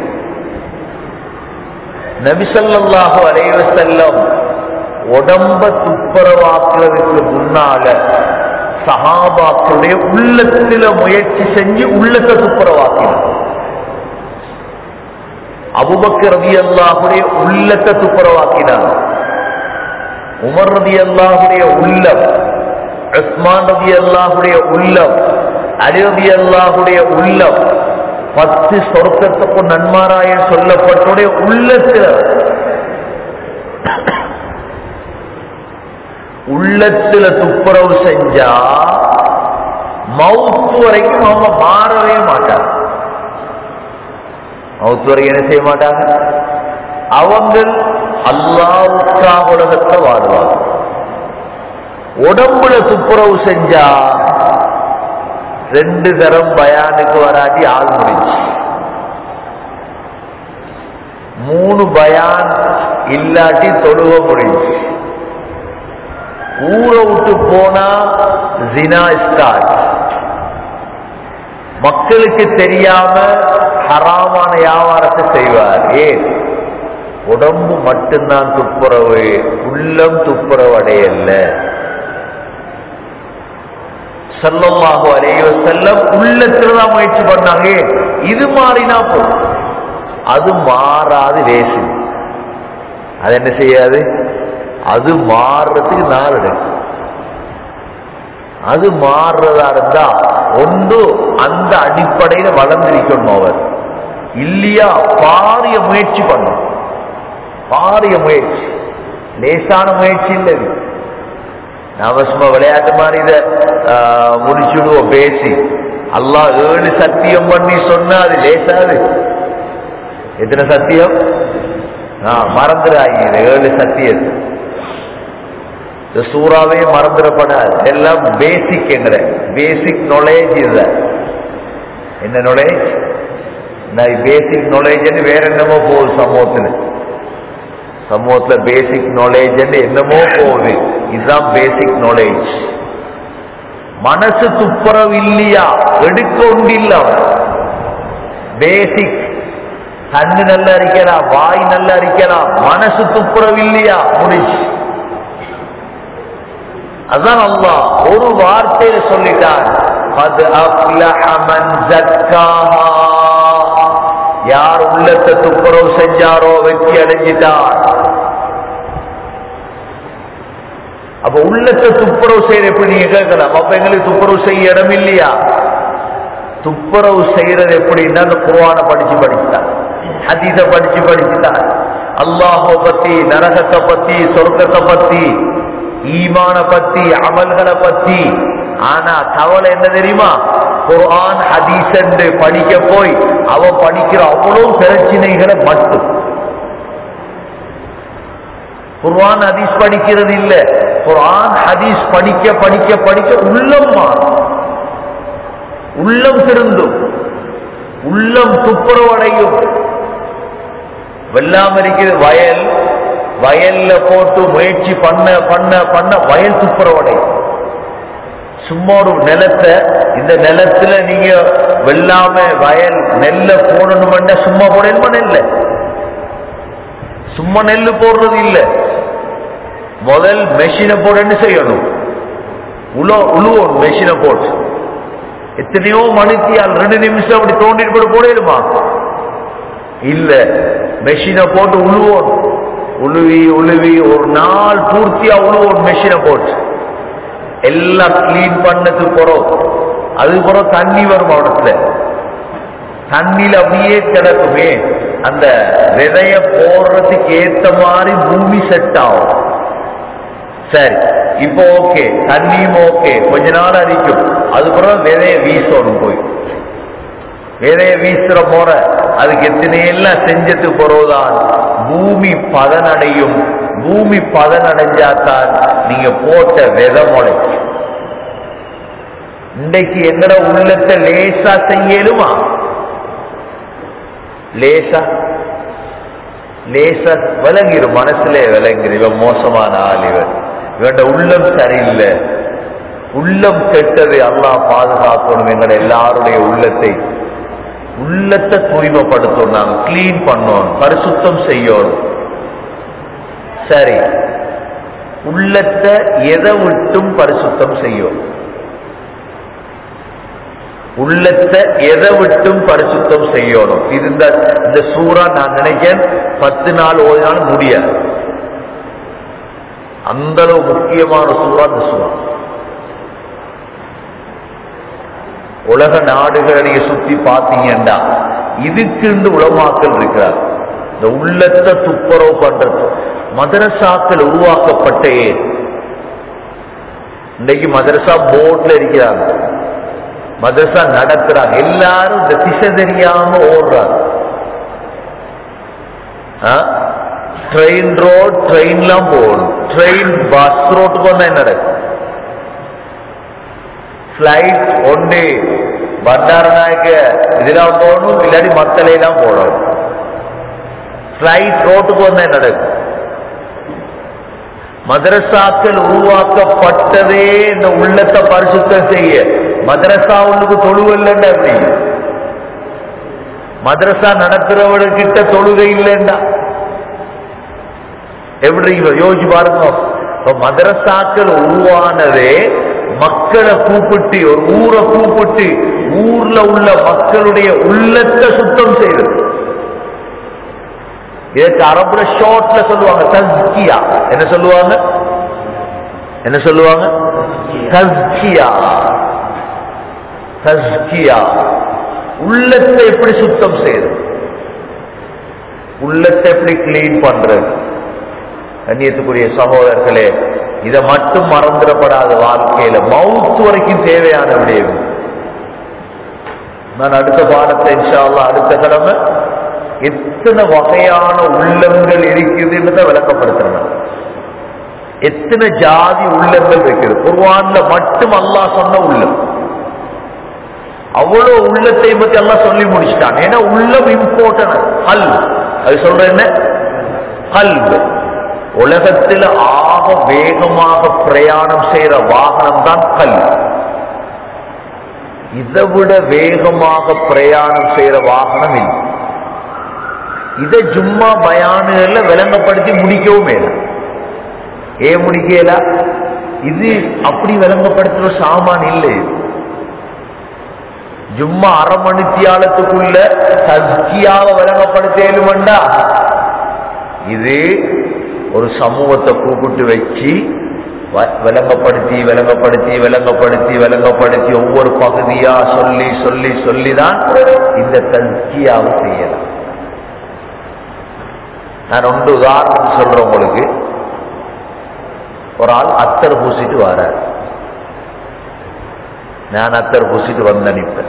நபி ஸல்லல்லாஹு அலைஹி வஸல்லம் உடம்ப துப்புரவாக்குறதுக்கு முன்னால சஹாபாக்களுடைய உள்ளத்துல முயற்சி செஞ்சு உள்ளத்தை துப்புரவாக்கினார். அபூபக்கர் ரலியல்லாஹுடைய உள்ளத்தை துப்புரவாக்கினார். உமர் ரலியல்லாஹுடைய உள்ளம், உஸ்மான் ரலியல்லாஹுடைய உள்ளம், அலி ரலியல்லாஹுடைய உள்ளம், பத்து சொர்க்கத்துக்கு நன்மாராய சொல்லப்பட்டுடைய உள்ளத்துல உள்ளத்துல துப்புரவு செஞ்சா மவுத்து வரைக்கும் அவங்க மாறவே மாட்டாங்க. மவுத்து வரைக்கும் என்ன செய்ய மாட்டாங்க, அவங்க அல்லாஹ்வுக்காக உலகத்தை வாழ்வாங்க. உடம்புல துப்புரவு செஞ்சா ரெண்டு தரம் பயானுக்கு வராட்டி ஆள் முடிஞ்சு, மூணு பயான் இல்லாட்டி தொழுவ முடிஞ்சு, ஊரை விட்டு போனா ஜினா ஸ்டார்ட், மக்களுக்கு தெரியாம ஹராமான வியாபாரத்தை செய்வார். ஏன், உடம்பு மட்டும்தான் துப்புரவு, உள்ளம் துப்புரவு அடையல்ல. ஸல்லல்லாஹு அலைஹி வஸல்லம் உள்ளத்துலதான் முயற்சி பண்ணாங்க. இது மாறினா போதும், அது மாறாது லேசு. அது என்ன செய்யாது, அது மாறுறதுக்கு நாள் எடுக்கும். அது மாறுறதா இருந்தா ஒன்று அந்த அடிப்படையில வளர்ந்திருக்கணும். அவர் இல்லையா பாரிய முயற்சி பண்ணும். பாரிய முயற்சி, லேசான முயற்சி இல்லை. நாம சும்மா விளையாட்டு மாதிரி இதை முடிச்சுடுவோம் பேசி. அல்லாஹ் ஏழு சத்தியம் பண்ணி சொன்னா அது லேசாது. எத்தனை சத்தியம் மறந்துடாங்க, ஏழு சத்தியம். இந்த சூறாவே மறந்துடப்படாது. எல்லாம் பேசிக் என்கிற பேசிக் நாலேஜ் இல்லை. என்ன நாலேஜ், பேசிக் நாலேஜ் வேற என்னமோ போகுது சமூகத்துல. சமூகத்துல பேசிக் நாலேஜ் என்னமோ போகுது. இதுதான் பேசிக் நாலேஜ். மனசு துப்புரவு இல்லையா எடுக்க ஒன்று இல்ல. பேசிக் கண்ணு நல்லா இருக்கலாம், வாய் நல்லா இருக்கலாம், மனசு துப்புரவு இல்லையா முடிச்சு. அதான் அல்லாஹ் ஒரு வார்த்தையில சொல்லிட்டான், கத் அஃப்லஹ மன் ஸக்காஹா, யார் உள்ளத்தை துப்புரவு செஞ்சாரோ வெற்றி அடைஞ்சிட்டார். அப்ப உள்ளத்தை துப்புரவு செய்யற எப்படி நீங்க கேட்கலாம். அப்ப எங்களுக்கு துப்புரவு செய்ய இடம் இல்லையா? துப்புரவு செய்யறது எப்படின்னா அந்த குர்ஆனை படிச்சு படிச்சுட்டான், ஹதீஸ படிச்சு படிச்சுட்டான், அல்லாஹ்வை பத்தி, நரகத்தை பத்தி, சொர்க்கத்தை பத்தி, ஈமான பத்தி, அமல்களை பத்தி. ஆனா கவலை என்ன தெரியுமா, குர்ஆன் ஹதீஸ் என்று படிக்க போய் அவன் படிக்கிற அவ்வளவு பிரச்சனைகளை மட்டும். குர்ஆன் ஹதீஸ் படிக்கிறது இல்ல, குர்ஆன் ஹதீஸ் படிக்க படிக்க படிக்க உள்ளம் மாறும், உள்ளம் திருந்தும். உள்ளம் துப்புரவடையும். வெள்ளாம இருக்குது வயல், வயல்ல போட்டு முயற்சி பண்ண பண்ண பண்ண வயல் துப்புரவடையும். சும்மா ஒரு நிலத்தை, இந்த நிலத்துல நீங்க வெள்ளாம வயல் நெல்ல போடணும்னா சும்மா போடணுமா? நெல்ல சும்மா நெல்லு போடுறது இல்ல. முதல் மெஷினை போட செய்யணும், உழு உழுவோம் மெஷினை போட்டு. எத்தனையோ மணித்தியால் ரெண்டு நிமிஷம் அப்படி தோண்டிட்டு போட்டு போடணுமா? இல்ல, மெஷினை போட்டு உழுவோம். உழுவி உழுவி ஒரு நாள் பூர்த்தியா உழுவோம் மெஷினை போட்டு. எல்லாம் கிளீன் பண்ணது போறோம். அது போறோம் தண்ணி வரும் அவடத்துல. தண்ணியில அப்படியே கிடக்குமே. அந்த விதைய போடுறதுக்கு ஏத்த மாதிரி பூமி செட் ஆகும். சரி, இப்போ ஓகே, தண்ணியும் ஓகே, கொஞ்ச நாள் அரிக்கும். அதுக்கப்புறம் விதைய வீசணும். போய் விதைய வீசுற முறை அதுக்கு எத்தனையெல்லாம் செஞ்சது போறோதான் பூமி பதனடையும். பூமி பதனடைஞ்சாத்தான் நீங்க போட்ட விதை முளைக்கும். இன்றைக்கு எங்கட உள்ளத்தை லேசா செய்யலுமா? லேசா லேசா விளங்கிடும், மனசுலே விளங்கிடும். இவன் மோசமான ஆள், இவன் இவன் உள்ளம் சரியில்லை, உள்ளம் கெட்டது. அல்லாஹ் பாதுகாக்கணும் எங்கட எல்லாருடைய உள்ளத்தை. உள்ளத்தை தூய்மைப்படுத்தணும், நாங்க கிளீன் பண்ணணும், பரிசுத்தம் செய்யணும். சரி, உள்ளத்தை எதை விட்டும் பரிசுத்தம் செய்யும்? உள்ளத்தை எதை விட்டும் பரிசுத்தம் செய்யணும். இது இந்த சூறா நான் நினைக்கிறேன் பத்து நாள் ஓதினாலும் முடியாது. அந்த அளவு முக்கியமான சூறா இந்த சூறா. உலக நாடுகளை நீங்க சுத்தி பார்த்தீங்கன்னா இதுக்கு இந்த உலமாக்கள் இருக்கிறார். இந்த உள்ளத்தை துப்புரவு பண்றது மதரசாக்கள் உருவாக்கப்பட்டே. இன்னைக்கு மதரசா போர்ட்ல இருக்கிறாங்க, மதரசா நடக்கிறாங்க. எல்லாரும் இந்த திசை தெரியாம ஓடுறாங்க. ட்ரெயின் ரோட், ட்ரெயின்லாம் போகணும். ட்ரெயின் பஸ் ரோட்டுக்கு வந்தா என்ன நடக்கும்? பிளைட் ஒன்று பண்டாரநாயக்க இதெல்லாம் போகணும், இல்லாட்டி மத்தலையெல்லாம் போடணும். பிளைட் ரோட்டுக்கு வந்தா என்ன நடக்கும்? மதரசாக்கள் உருவாக்கப்பட்டதே இந்த உள்ளத்தை பரிசுத்தம் செய்ய. மதரசா உள்ளுக்கு தொழுவல்ல, அப்படி மதரசா நடக்கிறவர்கிட்ட தொழுகை இல்லைண்டா எப்படி யோசிச்சு பாருங்க. மதரசாக்கள் உருவானதே மக்களை கூப்பிட்டு, ஒரு ஊரை கூப்பிட்டு ஊர்ல உள்ள மக்களுடைய உள்ளத்தை சுத்தம் செய்வது. இதற்கு அரபுல ஷார்ட்ல சொல்லுவாங்க தஸ்கியா. என்ன சொல்லுவாங்க? என்ன சொல்லுவாங்க? தஸ்கியா. தஸ்கியா, உள்ளத்தை எப்படி சுத்தம் செய்யுது, உள்ளத்தை எப்படி கிளீன் பண்றது. கண்ணியத்துக்குரிய சகோதரர்களே, இதை மட்டும் மறந்துடப்படாத வாழ்க்கையில மவுத் வரைக்கும் தேவையான விடயம். நான் அடுத்த பாடத்தை இன்ஷா அல்லாஹ் அடுத்த கிழமை எத்தனை வகையான உள்ளங்கள் இருக்குதுன்னு விளக்கப்படுத்துறேன். எத்தனை ஜாதி உள்ளங்கள் இருக்குது குர்ஆன்ல மட்டும் அல்லாஹ் சொன்ன உள்ளம். அவ்வளவு உள்ளத்தை பத்தி எல்லாம் சொல்லி முடிச்சுட்டான். ஏன்னா உள்ளம் இம்பார்ட்டன்ட். கல், அது சொல்ற என்ன? கல்பு. உலகத்தில் ஆக வேகமாக பிரயாணம் செய்யற வாகனம் தான் கல். இதை விட வேகமாக பிரயாணம் செய்யற வாகனம் இல்லை. இதை ஜும்மா பயானுகள்ல விளங்கப்படுத்தி முடிக்கவும் மேல. ஏன் முடிக்கல? இது அப்படி விளங்கப்படுத்துற சாமான் இல்லை. ஜும்மா அரை மணித்தியாலத்துக்குள்ள தஸ்கியாவை விளங்கப்படுத்தேலுமண்டா, இது ஒரு சமூகத்தை கூப்பிட்டு வச்சு விளங்கப்படுத்தி விளங்கப்படுத்தி விளங்கப்படுத்தி விளங்கப்படுத்தி ஒவ்வொரு பகுதியா சொல்லி சொல்லி சொல்லிதான் இந்த தஸ்கியாவை செய்யலாம். நான் ஒன்று உதாரணம் சொல்றேன் உங்களுக்கு. ஒரு ஆள் அத்தர் பூசிட்டு வரார். நான் அத்தர் பூசிட்டு வந்து நினைப்பேன்.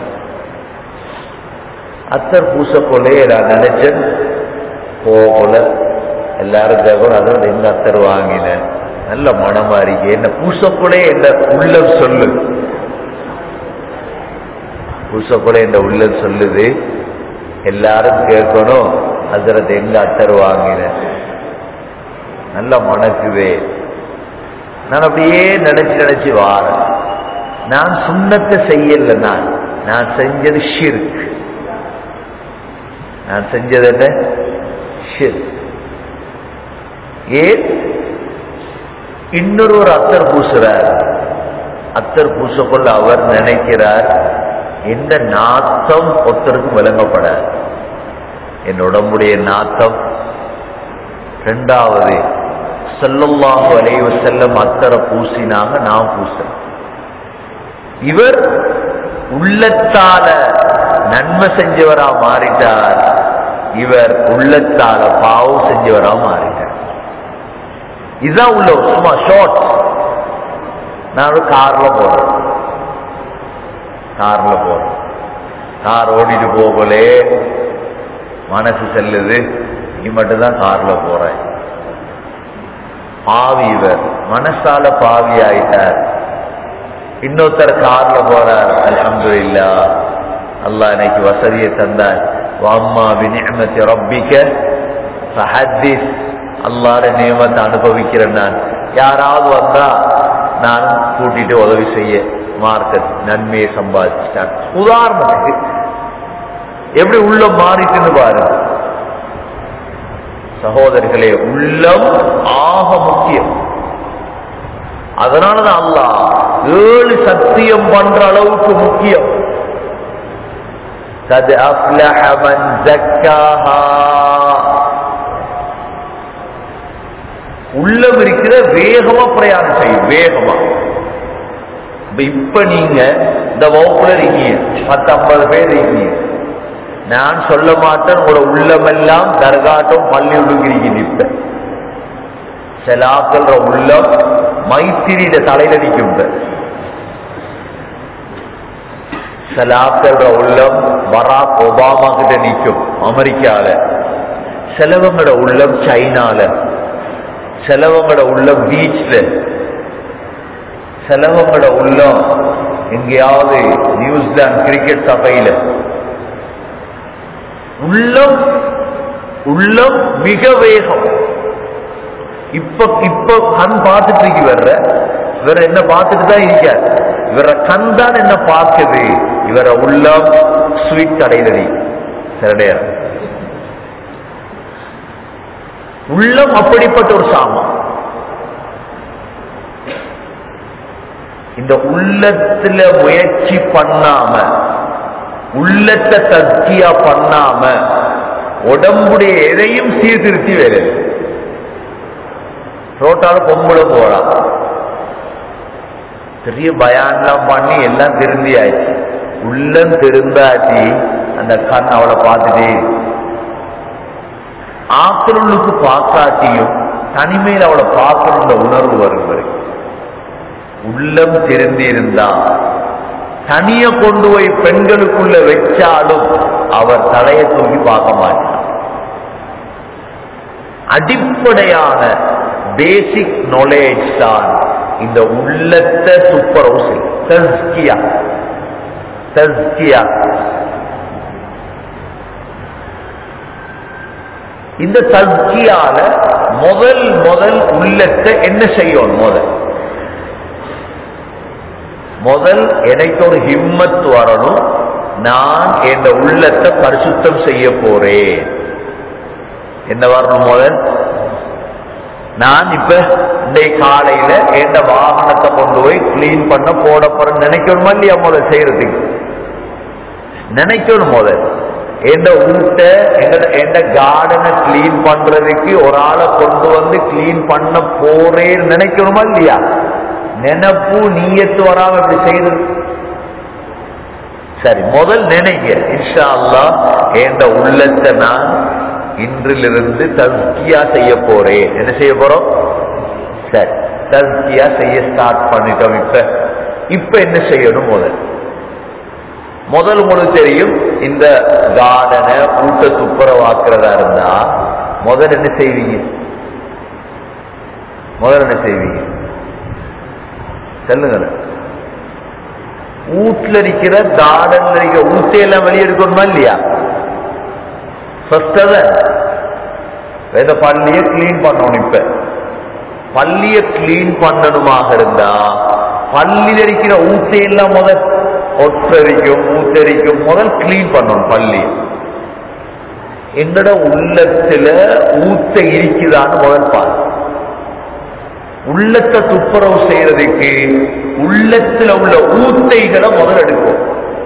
அத்தர் பூசக்கொள்ளே நான் நினைச்சேன், போகல எல்லாரும் கேட்கணும், அதோட எங்க அத்தர் வாங்கினேன், நல்ல மனமா இருக்கு, என்ன பூசக்கொள்ளே என்ன உள்ளம் சொல்லு, பூசக்கொள்ளே என்ன உள்ளம் சொல்லுது, எல்லாரும் கேட்கணும், ஹஜ்ரத் எங்க அத்தர் வாங்கின, நல்லா மணக்குவே. நான் அப்படியே நினைச்சு நினைச்சு வாரேன். நான் சுண்ணத்தை செய்யல, நான் நான் செஞ்சது ஷிர்க். நான் செஞ்சது என்ன? ஷிர்க். ஏன்? இன்னொரு ஒரு அத்தர் பூசுறார். அத்தர் பூசக்கொள்ள அவர் நினைக்கிறார், எந்த நாத்தம் ஒருத்தருக்கும் விளங்கப்படாது, என் உடம்புடைய நாத்தம். இரண்டாவது, ஸல்லல்லாஹு அலைஹி வஸல்லம் அத்தரை பூசினாங்க, நான் பூசேன். இவர் உள்ளத்தால நன்மை செஞ்சவரா மாறிட்டார், இவர் உள்ளத்தால பாவம் செஞ்சவரா மாறிட்டார். இதுதான் உள்ள சும்மா ஷார்ட். நான் ஒரு கார்ல போறேன், கார்ல போறேன், கார் ஓடிட்டு போகலே மனசு செல்லுது, நீ மட்டும்தான் கார்ல போற. பாவி இவர், மனசால பாவி ஆயிட்டார். இன்னொருத்தர் கார்ல போறார், அல்ஹம்துலில்லாஹ் அல்லாஹ் இன்னைக்கு வசதியை தந்தார். வம்மா பிநிஅமத்தி ரப்பிக ஃபஹத்திஸ், அல்லாஹ்வுடைய நியமத்தை அனுபவிக்கிறேன் நான். யாராவது வந்தா நான் கூட்டிட்டு உதவி செய்ய மார்க்கெட் நன்மையை சம்பாதிச்சிட்டான். உதாரணத்துக்கு எப்படி உள்ளம் மாறிட்டுன்னு பாருங்க சகோதரர்களே. உள்ளம் ஆக முக்கியம். அதனாலதான் அல்லாஹ் ஏழு சத்தியம் பண்ற அளவுக்கு முக்கியம். கத் அஃப்லஹ மன் ஸக்காஹா. உள்ளம் இருக்கிற வேகமா பிரயாணம் செய்யும், வேகமா. இப்ப நீங்க இந்த வகுப்புல இருக்கீங்க, பத்து ஐம்பது பேர் இருக்கீங்க. நான் சொல்ல மாட்டேன் உங்களோட உள்ளமெல்லாம் தர்காட்டம் பள்ளி உடுக்கிறீங்க. இப்ப செலாக்கள் உள்ளம் மைத்திரியிட தலையில நிற்கும். செலாக்கள் உள்ளம் பராக் ஒபாமா கிட்ட நிற்கும் அமெரிக்கால. செலவங்களோட உள்ளம் சைனால, செலவங்களோட உள்ளம் பீச்ல, செலவங்களோட உள்ளம் எங்கேயாவது நியூசிலாந்து கிரிக்கெட் சபையில. உள்ளம் உள்ளம் மிக வேகம். இப்ப இப்ப கண் பார்த்துட்டு இருக்கு, வர்ற இவர என்ன பார்த்துட்டு தான் இருக்கார். இவர கண் தான் என்ன பார்க்குது, இவர உள்ளம் ஸ்வீட் கடையிலடி சில உள்ளம் அப்படிப்பட்ட ஒரு சாமான். இந்த உள்ளத்துல முயற்சி பண்ணாம, உள்ளத்தை தஸ்கியா பண்ணாம, உடம்புடைய எதையும் சீர்திருத்தி வேலை. ரோட்டால பொம்பளை போலாம், பெரிய பயான்லாம் பண்ணி எல்லாம் திருந்தி ஆயிடுச்சு. உள்ளம் திருந்தாச்சு, அந்த கண் அவளை பார்த்துட்டே. ஆக்களுக்கு பார்க்காட்டியும் தனிமையில் அவளை பார்க்கணுன்ற உணர்வு வரும் வரை உள்ளம் திருந்தி இருந்தா, தனிய கொண்டு போய் பெண்களுக்குள்ள வச்சாலும் அவர் தலையை தூக்கி பார்க்க மாட்டார். அடிப்படையான பேசிக் நாலேஜ் தான் இந்த உள்ளத்தை சூப்பர்வைஸ் தஸ்கியா. தஸ்கியா இந்த தஸ்கியால முதல் முதல் உள்ளத்தை என்ன செய்யும்? முதல் முதல் எனக்கு ஒரு ஹிம்மத் வரணும், நான் என் உள்ளத்தை பரிசுத்தம் செய்ய போறேன். என்ன வரணும்? முதல் நான் இப்ப இந்த காலையில எந்த வாகனத்தை கொண்டு போய் கிளீன் பண்ண போட போறேன்னு நினைக்கணுமா இல்லையா? முதல் செய்யறதுக்கு நினைக்கணும். முதல் எந்த வீட்டை எந்த கார்டனை கிளீன் பண்றதுக்கு ஒரு ஆளை கொண்டு வந்து கிளீன் பண்ண போறேன்னு நினைக்கணுமா இல்லையா? நினைப்பு நீயத்து வராம இப்படி செய்யறது சரி. முதல் நினைக்க, இன்ஷா அல்லாஹ் என்ற உள்ளத்தை நான் இன்றிலிருந்து தஸ்கியா செய்ய போறேன். என்ன செய்ய போறோம்? சரி, தஸ்கியா செய்ய ஸ்டார்ட் பண்ணிட்டோம். இப்ப இப்ப என்ன செய்யணும்? முதல் முதல் உங்களுக்கு தெரியும், இந்த கார்டனை கூட்ட துப்புரவாக்குறதா இருந்தா முதல் என்ன செய்வீங்க? முதல் என்ன செய்வீங்க சொல்லுங்க. வீட்டுல இருக்கிற கார்டன்ல இருக்கிற ஊட்டையெல்லாம் வெளியெடுக்கணுமா இல்லையா? இந்த பள்ளியை கிளீன் பண்ணணும். இப்ப பள்ளியை கிளீன் பண்ணணுமாக இருந்தா பள்ளியில் இருக்கிற ஊத்தையெல்லாம் முதல் ஒற்றரிக்கும் ஊத்தரிக்கும் முதல் கிளீன் பண்ணணும். பள்ளி எங்கட உள்ளத்துல ஊத்த இருக்குதான்னு முதல் பாரு. உள்ளத்தை துப்புரவு செய்யறதுக்கு உள்ளத்துல உள்ள ஊத்தைகளை முதல் எடுக்கும்.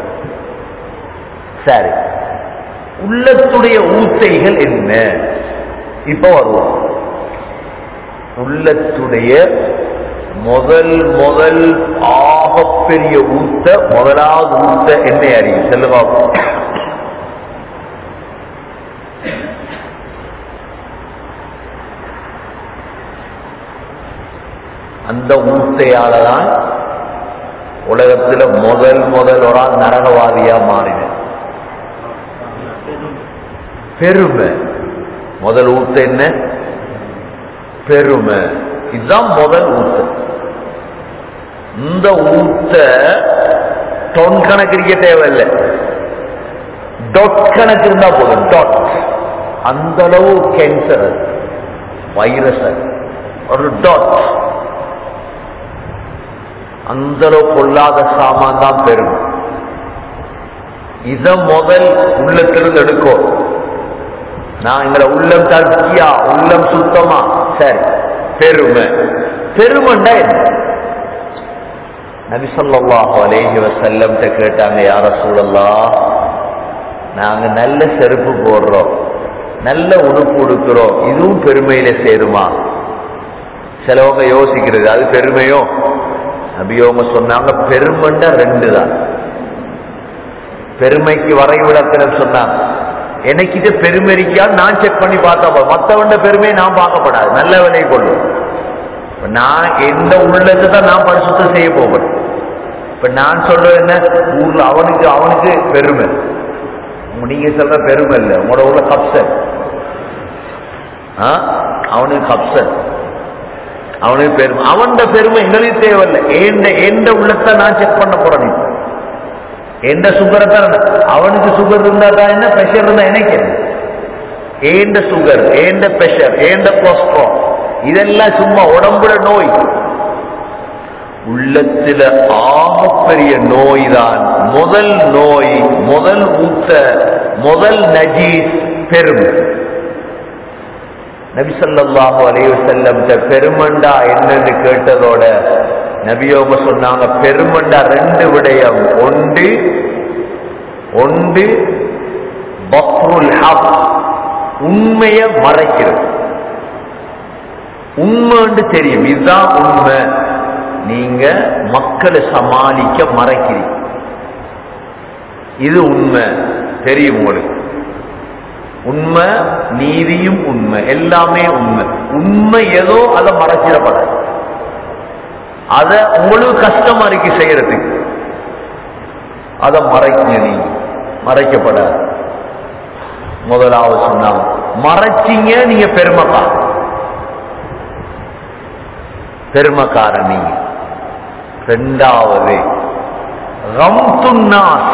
சரி, உள்ளத்துடைய ஊத்தைகள் என்ன? இப்ப வருவோம். உள்ளத்துடைய முதல் முதல் ஆகப்பெரிய ஊத்த முதலாவது ஊத்த என்ன அறியும் செல்லுவா? அந்த ஊத்தையாலதான் உலகத்துல முதல் முதல் ஒரு ஆள் நரகவாதியா மாறின. பெருமை. முதல் ஊத்த என்ன? பெருமை. இதுதான் முதல் ஊத்த. இந்த ஊத்த டொன் கணக்கு இருக்க தேவையில்லை, டொட் கணக்கு இருந்தா போதும். டொட் அந்த அளவு கேன்சர், வைரஸ், ஒரு டாட் அந்த அளவு கொள்ளாத சாமான் தான் பெருமை. இத முதல் உள்ளத்திலிருந்து எடுக்கும். நான் எங்களை உள்ளம் தர்க்கியா, உள்ளம் சுத்தமா, சரி. பெருமை. பெருமைண்டா என்ன? நபி ஸல்லல்லாஹு அலைஹி வஸல்லம் கேட்டாங்க, யா ரசூலல்லாஹ், நாங்க நல்ல செருப்பு போடுறோம், நல்ல உடுப்பு உடுக்கிறோம், இதுவும் பெருமையில சேருமா? சிலவங்க யோசிக்கிறது அது பெருமையோ? நபியோங்க சொன்னாங்க, பெருமைண்டா ரெண்டு தான். பெருமைக்கு வரை விளக்கம் சொன்னாங்க. எனக்கிட்ட பெருமை இருக்கா நான் செக் பண்ணி பார்த்தா, மற்றவண்ட பெருமையை நான் பார்க்கப்படாது, நல்ல விலை கொள்ளும். நான் எந்த உள்ளத்தை தான் நான் பரிசுத்தம் செய்ய போவேன். இப்ப நான் சொல்றது என்ன? ஊர்ல அவனுக்கு அவனுக்கு பெருமை, நீங்க சொல்ற பெருமை இல்லை, உங்களோட உள்ள கப்சன், அவனுக்கு கப்சன், அவனுக்கு பெருமை. அவன் பெருமை எங்களுக்கு தேவையில்லை. எந்த எந்த உள்ளத்தை நான் செக் பண்ண போறேன். எந்த சுகரை தான் அவனுக்கு சுகர் இருந்தா தான் என்ன, பிரஷர் இருந்தா எனக்கு என்ன? ஏண்ட சுகர், ஏண்ட பிரஷர், ஏண்ட கொலஸ்ட்ரால், இதெல்லாம் சும்மா உடம்புல நோய். உள்ளத்துல ஆகப்பெரிய நோய் தான் முதல் நோய், முதல் ஊத்த, முதல் நஜீஸ் பெருமை. நபி ஸல்லல்லாஹு அலைஹி வஸல்லம் பெருமண்டா என்னன்னு கேட்டதோட நபியோங்க சொன்னாங்க, பெருமண்டா ரெண்டு விடயம். ஒன்று ஒன்று பக்ருல் ஹக், உண்மையை மறைக்கிறது. உண்மைன்னு தெரியும், இதுதான் உண்மை, நீங்க மக்களை சமாளிக்க மறைக்கிறீங்க, இது உண்மை தெரியும் உங்களுக்கு. உண்மை, நீதியும் உண்மை, எல்லாமே உண்மை. உண்மை ஏதோ அதை மறைச்சிடப்பட, அத உங்களுக்கு கஷ்டமா இருக்கு செய்யறதுக்கு, அதை மறைக்க நீங்க மறைக்கப்படாது. முதலாவது சொன்னாங்க, மறைச்சிங்க நீங்க பெருமைக்காரன், பெருமைக்காரன் நீங்க. ரெண்டாவது ரம்துன்னாஸ்,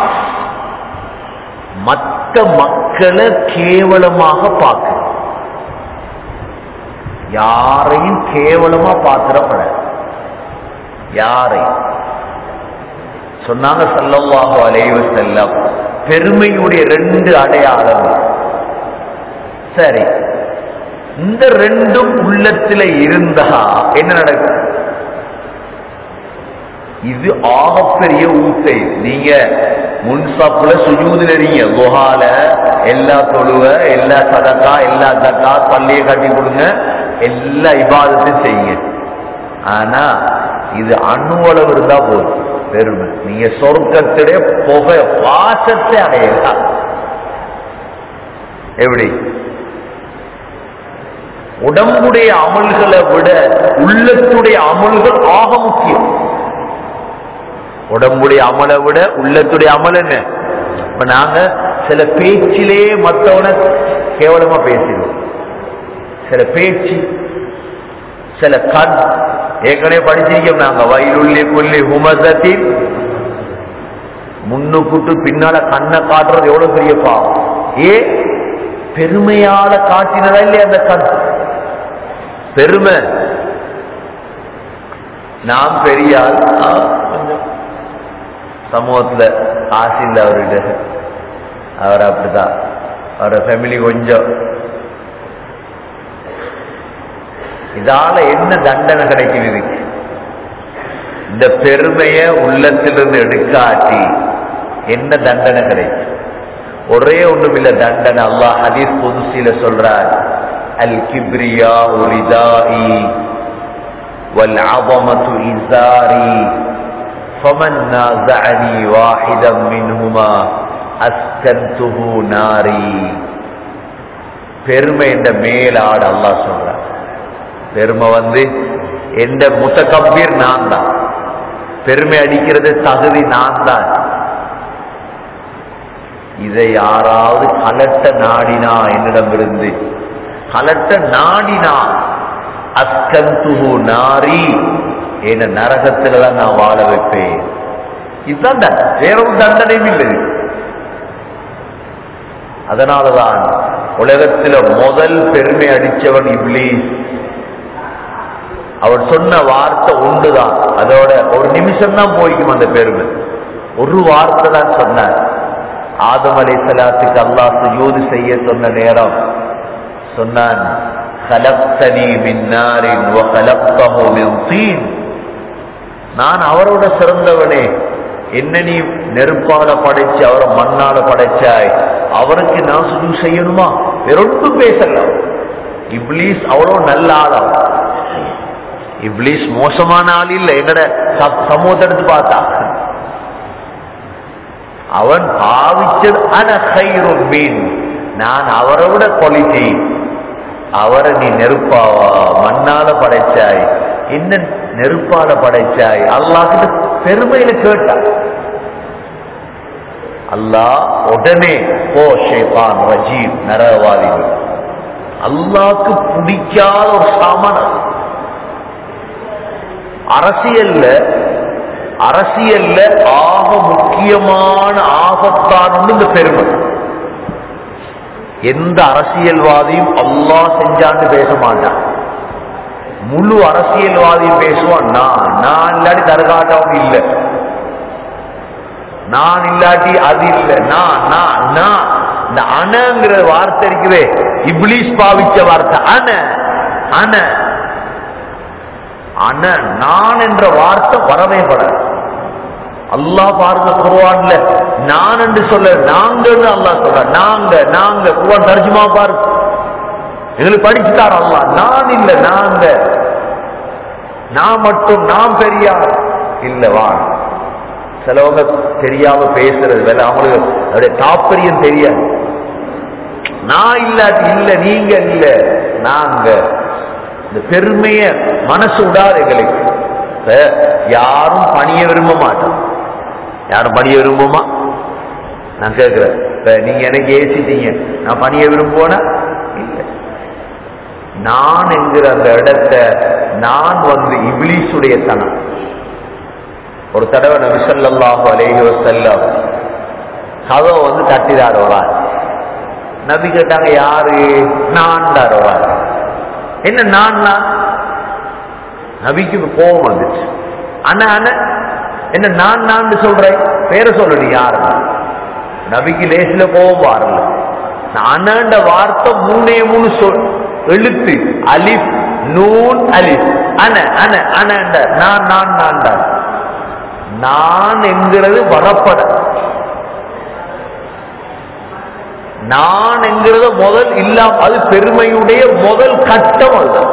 மற்ற மக்களை கேவலமாக பார்க்க, யாரையும் கேவலமா பார்த்திடப்படாது. யாரையும் சொன்னாங்க ஸல்லல்லாஹு அலைஹி வஸல்லம், பெருமையுடைய ரெண்டு அடையாளம். சரி, இந்த ரெண்டும் உள்ளத்துல இருந்தா என்ன நடக்கும்? இது ஆகப்பெரிய ஊத்தை. நீங்க முன்சாப்புல சுஜூதுல இருக்கீங்க, குஹால எல்லா தொழுவ, எல்லா சதக்கா, எல்லா தக்கா, பள்ளியை கட்டி கொடுங்க, எல்லா இபாதத்தையும் செய்யுங்க. ஆனா இது அணுவளவு இருந்தா போதும் பெருமை. நீங்க சொர்க்கத்திலே புகை வாசத்தை அடையலாம். எப்படி? உடம்புடைய அமல்களை விட உள்ளத்துடைய அமல்கள் ஆக முக்கியம். உடம்புடைய அமலை விட உள்ளத்துடைய அமல் என்ன? இப்ப நாங்க சில பேச்சிலே மற்றவனை கேவலமா பேசிடுவோம். சில பேச்சு, சில கண், ஏற்கனவே படிச்சிருக்கோம் நாங்க, வயலுள்ளி புள்ளி ஹுமசத்தின், முன்னுக்குட்டு பின்னால கண்ணை காட்டுறது எவ்வளவு பெரிய பாவம். ஏ பெருமையால காட்டினதா இல்லையா அந்த கண்? பெருமை. நாம் பெரியால் கொஞ்சம் சமூகத்துல காசு இல்லை அவர்கிட்ட, அவர் அப்படிதான், அவரோட ஃபேமிலி கொஞ்சம். இதால என்ன தண்டனை கிடைக்குது? இந்த பெருமைய உள்ளத்திலிருந்து எடுக்காட்டி என்ன தண்டனை கிடைக்கும்? ஒரே ஒன்றும் இல்ல தண்டனை. அல்லாஹ் ஹதீஸ் குதுஸில சொல்றார், அல் கிப்ரியா ரிதாஇ வல் அஸமத்து இஸாரி ஃபமன் நாஸஅனி வாஹிதம் மின்ஹுமா அஸ்கன்துஹு நாரி. பெருமை என்ற மேலாடு அல்லாஹ் சொல்றார். பெருமை வந்து எந்த முத்தகப்பீர் நான் தான், பெருமை அடிக்கிறது தகுதி நான் தான். இதை யாராவது கலட்ட நாடினா என்னிடமிருந்து, கலட்ட நாடினா அஸ்கந்துஹு நாரி, என நரகத்துல தான் நான் வாழ வைப்பேன். இதுதான் தண்டனை, வேறொரு தண்டனையும் இல்லை. அதனாலதான் உலகத்துல முதல் பெருமை அடிச்சவன் இப்லீஸ். அவர் சொன்ன வார்த்தை ஒன்றுதான், அதோட ஒரு நிமிஷம் தான் போய்க்கும் அந்த பெருமை. ஒரு வார்த்தை தான் சொன்னார். ஆதம் அலைஹிஸ்ஸலாத்துக்கு அல்லாஹ் சுஜூது செய்ய சொன்ன நேரம் சொன்னான், خلقتني من نار وخلقته من طين. நான் அவரோட சிறந்தவனே, என்ன நீ நெருப்பால படைச்சு அவரை மண்ணால படைச்சாய், அவருக்கு நான் சுஜூது செய்யணுமா? வேறொன்று பேசல. இப்லீஸ் அவ்வளோ நல்ல ஆளா? இப்லீஸ் மோசமான ஆள் இல்ல. எங்கட சமூகத்தை எடுத்து பார்த்தா அவன் பாவிச்சது அன கைரும் மீன், நான் அவரை விட குவாலிட்டி. அவரை நீ நெருப்பாவா மண்ணால படைச்சாய், என்ன நெருப்பால படைச்சாய்? அல்லாஹ் பெருமையில கேட்டா அல்லாஹ் உடனே ஓ ஷைத்தான் ரஜீம் நரகவாதி. அல்லாஹ்க்கு பிடிக்காத ஒரு சாமான அரசியல்ல அரசியல்ல ஆக முக்கியமான ஆபத்தான இந்த பெருமை. எந்த அரசியல்வாதியும் அல்லாஹ் செஞ்சான்னு பேச மாட்டான். முழு அரசியல்வாதியும் பேசுவான், நான் நான் இல்லாட்டி தர்காட்டவும் இல்லை, நான் இல்லாட்டி அது இல்லை, நான் நான் நான். இந்த அனங்கிற வார்த்தை இருக்குதே, இப்லீஸ் பாவிச்ச வார்த்தை. அன அன அன நான் என்ற வார்த்தை வரவே படாது. அல்லாஹ் பாருங்க குர்ஆன்ல நான் என்று சொல்ல, நாங்கன்னு அல்லாஹ் சொல்ற. நாங்க நாங்க குர்ஆன் தர்ஜுமா பாரு, எங்களுக்கு படிச்சுட்டார் அல்லாஹ். நான் இல்ல, நாங்க, நான் மட்டும், நான் பெரியார் இல்ல. வா, சிலவங்க தெரியாம பேசுறது வேலை, அவங்களுக்கு அவருடைய தாற்பயம் தெரியாது. நான் இல்லாட்டி இல்ல, நீங்க இல்ல, நாங்க. இந்த பெருமைய மனசு விடாது எங்களுக்கு. யாரும் பணிய விரும்ப மாட்டோம். யாரும் பணிய விரும்புமா? நான் கேட்கிறேன், நீங்க எனக்கு ஏசிட்டீங்க, நான் பணிய விரும்புவேனா? இல்ல. நான் என்கிற அந்த இடத்தை நான் வந்து இப்லீசுடைய தனம். ஒரு தடவை நபி ஸல்லல்லாஹு அலைஹி வஸல்லம் கதவை வந்து தட்டிதார் வரார். நபி கேட்டாங்க, யாரு? நான் தார் வரார். என்ன நான்? நபிக்கு கோபம் வந்துச்சு. அண்ணா அண்ணா என்ன நான் நான் சொல்றேன், பேரை சொல்லு, நீ யாரு? நபிக்கு லேசில கோபம் வரல. அண்ணாண்ட வார்த்தை மூணே மூணு சொல் எழுத்து, அலிஃப் நூன் அலிஃப். அன அன அனண்ட நான் நான் நான் தான். நான் என்கிறது வரப்பட, நான் என்கிறது முதல் இல்லாம, அது பெருமையுடைய முதல் கட்டம். அதுதான்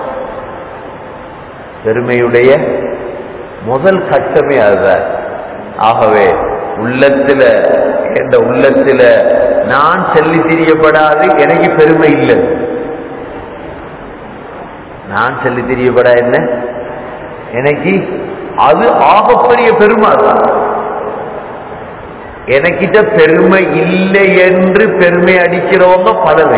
பெருமையுடைய முதல் கட்டமே அதுதான். ஆகவே உள்ளத்துல, என்ற உள்ளத்துல நான் சொல்லி தெரியப்படாது, எனக்கு பெருமை இல்லை. நான் சொல்லி தெரியப்படா என்ன எனக்கு, அது ஆகப்பெரிய பெருமை. அதுதான் எனக்கிட்ட பெருமை இல்லை என்று பெருமை அடிக்கிறவங்க பலரை.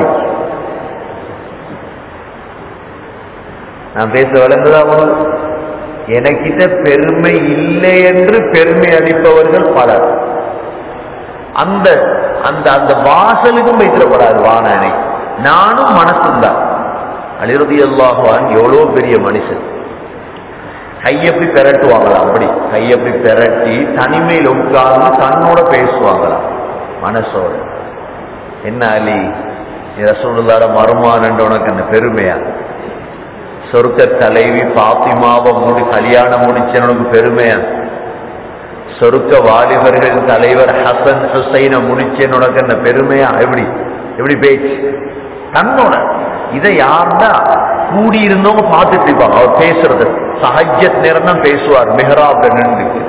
நான் பேச வளர்ந்ததான், எனக்கிட்ட பெருமை இல்லை என்று பெருமை அடிப்பவர்கள் பலர். அந்த அந்த அந்த வாசலுக்கும் வைத்திடப்படாது வானனை. நானும் மனசும் தான். அலி ரலியல்லாஹு அன்ஹு எவ்வளவு பெரிய மனுஷன். கையப்படி பெரட்டுவாங்களாம். அப்படி கையப்படி பெரட்டி தனிமையில் உட்கார்ந்து தன்னோட பேசுவாங்களாம் மனசோட. என்ன அலி, ரசூலுல்லாஹ் மருமான் என்ற உனக்கு என்ன பெருமையா? சொர்க்க தலைவி பாத்திமாவை முடி கல்யாணம் முடிச்சவனுக்கு பெருமையா? சொர்க்க வாலிபர்கள் தலைவர் ஹசன் ஹுசைனை முடிச்சேன் உனக்கு என்ன பெருமையா? எப்படி எப்படி பேச்சு தன்னோட. இதை யாருன்னா கூடி இருந்தவங்க பார்த்துட்டு இருப்பாங்க. அவர் பேசுறது சஹஜத் நேரம் தான் பேசுவார் மெஹராப்ல நின்று.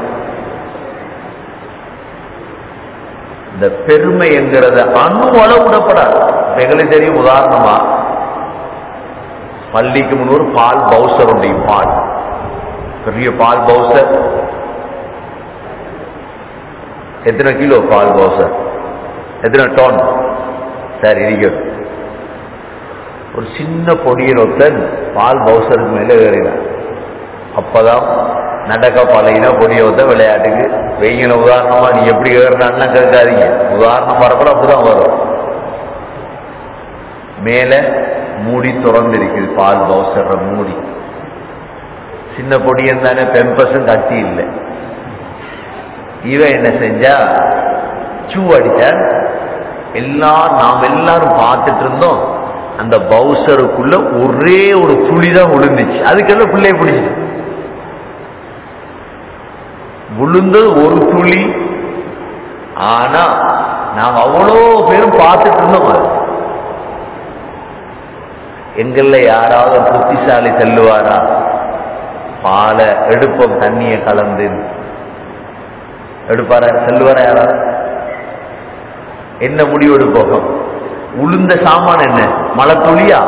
இந்த பெருமை என்கிறத அணு அளவு விடப்படாது. எங்களுக்கு தெரியும், உதாரணமா பள்ளிக்கு முன்னூறு பால் பவுசர் உண்டு. பால் பெரிய பால் பவுசர் எத்தனை கிலோ? பால் பவுசர் எத்தனை டன்? சரி இருக்கிறது. ஒரு சின்ன பொடியின் ஒருத்தன் பால் பவுசருக்கு மேல ஏறினான். அப்பதான் நடக்க பழகின பொடிய ஒருத்த விளையாட்டுக்கு வெயில. உதாரணமா நீ எப்படி ஏறினான்னா கேட்காதீங்க, உதாரணம் வரப்பட அப்படிதான் வரும். மேல மூடி திறந்து இருக்குது, பால் பவுசர் மூடி. சின்ன பொடியன் தானே, பெம்பஸும் கட்டி இல்லை. இவன் என்ன செஞ்சா, சூ அடிச்சான். எல்லாம் நாம் எல்லாரும் பார்த்துட்டு இருந்தோம். அந்த பவுசருக்குள்ள ஒரே ஒரு துளிதான் விழுந்துச்சு. அதுக்கெல்லாம் பிள்ளைய பிடிச்சிட்டு விழுந்தது ஒரு துளி. ஆனா நாம் அவ்வளோ பேரும் பார்த்துட்டு இருந்தோம். அது எங்கள்ல யாராவது புத்திசாலி செல்லுவாரா? பாலை எடுப்போம், தண்ணிய கலந்து எடுப்பாரா? செல்லுவாரா யாராவது? என்ன முடிவு எடுப்போம்? உளுந்த சாமான் என்ன? மழை துளியா?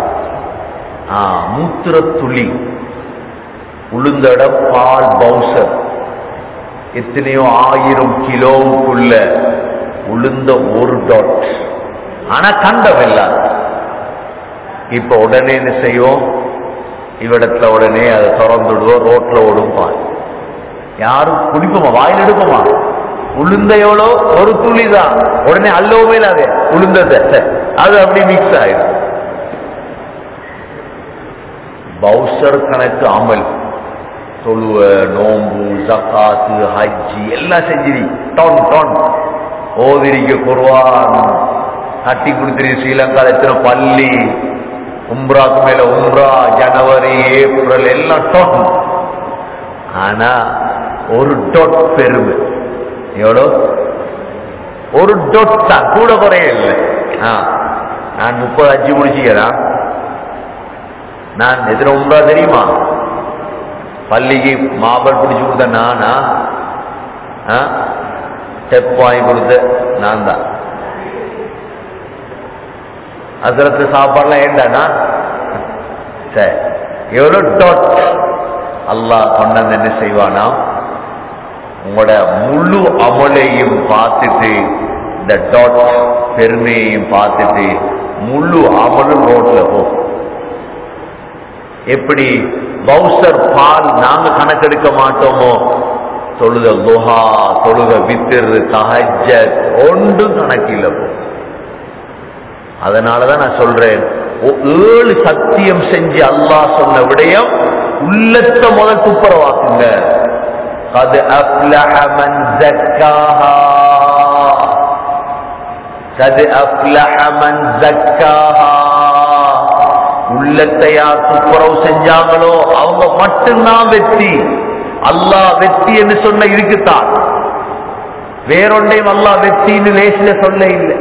மூத்திர துளி. உளுந்த இடம் பால் பவுசர். எத்தனையோ ஆயிரம் கிலோவுக்குள்ள உளுந்த ஒரு டாட். ஆனா கண்டவெல்லாம் இப்ப உடனே என்ன செய்வோம்? இவ்விடத்துல உடனே அதை திறந்துடுவோம், ரோட்ல ஓடும் பால். யாரும் குடிப்போமா? வாயில் எடுப்போமா? உளுந்த எவ்வளோ? ஒரு துளி தான். உடனே அல்லோமே அது உளுந்தத அது அப்படி மிக்ஸ் ஆயிடும். பவுசர் கணக்கு அமல், தொழுவ, நோம்பு, ஜகாத்து, ஹஜ்ஜி எல்லாம் செஞ்சிரி. டொன் டொன் ஓதிரிக்க குர்ஆன் கட்டி கொடுத்துரு. ஸ்ரீலங்கால எத்தனை பள்ளி, உம்ராக்கு மேல உம்ரா, ஜனவரி ஏப்ரல் எல்லாம் டொன். ஆனா ஒரு டொட் பெருமை. எவ்வளோ? ஒரு டொட் தான், கூட குறைய இல்லை. நான் முப்பது அஞ்சு முடிச்சுக்கிறேன். நான் எத்தனை உம்ரா தெரியுமா? பள்ளிக்கு மாபல் பிடிச்சு கொடுத்த நானா? ஸ்டெப் வாங்கி கொடுத்த நான் தான். அசரத்து சாப்பாடுலாம் ஏண்டானா? சரி, எவ்வளோ டாட் அல்லாஹ் கொண்டாந்து என்ன செய்வானா? உங்களோட முழு அமலையும் பார்த்துட்டு, இந்த டாட் பெருமையையும் பார்த்துட்டு முழு அமலும் ரோட்ல போகும். எப்படி பவுசர் பால் நாங்க கணக்கெடுக்க மாட்டோமோ, தொழுத துஹா, தொழுக வித்திர், தஹஜ்ஜத் ஒன்றும் கணக்கில் போகும். அதனாலதான் நான் சொல்றேன், ஏழு சத்தியம் செஞ்சு அல்லாஹ் சொன்ன விடயம் உள்ளத்தை முதல் துப்புரவாக்குங்க. قد أفلح من زكاها قد أفلح من زكاها. உள்ளத்தை யார் துப்புரவு செஞ்சாங்களோ அவங்க மட்டும்தான் வெற்றி. அல்லாஹ் வெற்றி என்று சொன்ன இருக்குத்தான், வேறொன்றையும் அல்லாஹ் வெற்றின்னு லேசில சொல்ல இல்லை.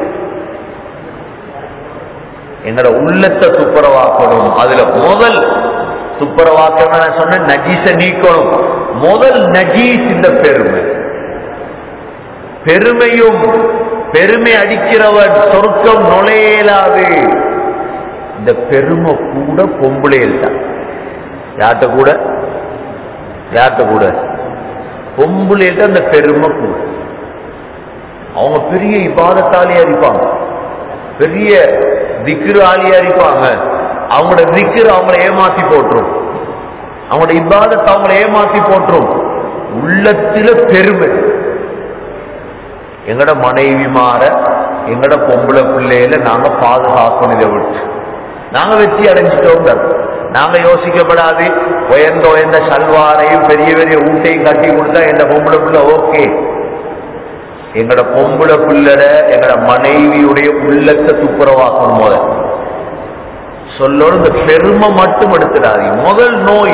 எங்களோட உள்ளத்தை துப்புரவாக்கணும். அதுல முதல் துப்புரவாக்கணும் நான் சொன்ன நஜீஸ நீக்கணும். முதல் நஜீஸ் இந்த பெருமை. பெருமையும் பெருமை அடிக்கிறவன் சொர்க்கம் நுழையலாது. இந்த பெருமை கூட பொம்பளையில் தான். யார்கிட்ட கூட? யார்கிட்ட கூட? பொம்பளையில் தான். அந்த பெருமை கூட. அவங்க பெரிய இபாதத்தாலியா இருப்பாங்க, பெரிய திக்ரு ஆலியா இருப்பாங்க. அவங்களோட திக்ரு அவங்கள ஏமாத்தி போட்டுரும், அவங்களோட இபாதத்தை அவங்கள ஏமாத்தி போட்டுரும். உள்ளத்தில பெருமை. எங்கட மனைவி மாற எங்கட பொம்பளை பிள்ளையில நாங்க பாதுகாக்கணும். இதை விட்டு நாங்க வெற்றி அடைஞ்சிட்டோம். நாங்க யோசிக்கப்படாது உயர்ந்த உயர்ந்த சல்வாரையும் பெரிய பெரிய ஊட்டையும் கட்டி கொடுத்தா எங்க பொம்பளை பிள்ளை ஓகே. எங்கட பொம்பளை பிள்ளட எங்கட மனைவியுடைய உள்ளத்தை துப்புரவாக்கணும். முதல் சொல்லோட இந்த பெருமை மட்டும் எடுத்துடாது. முதல் நோய்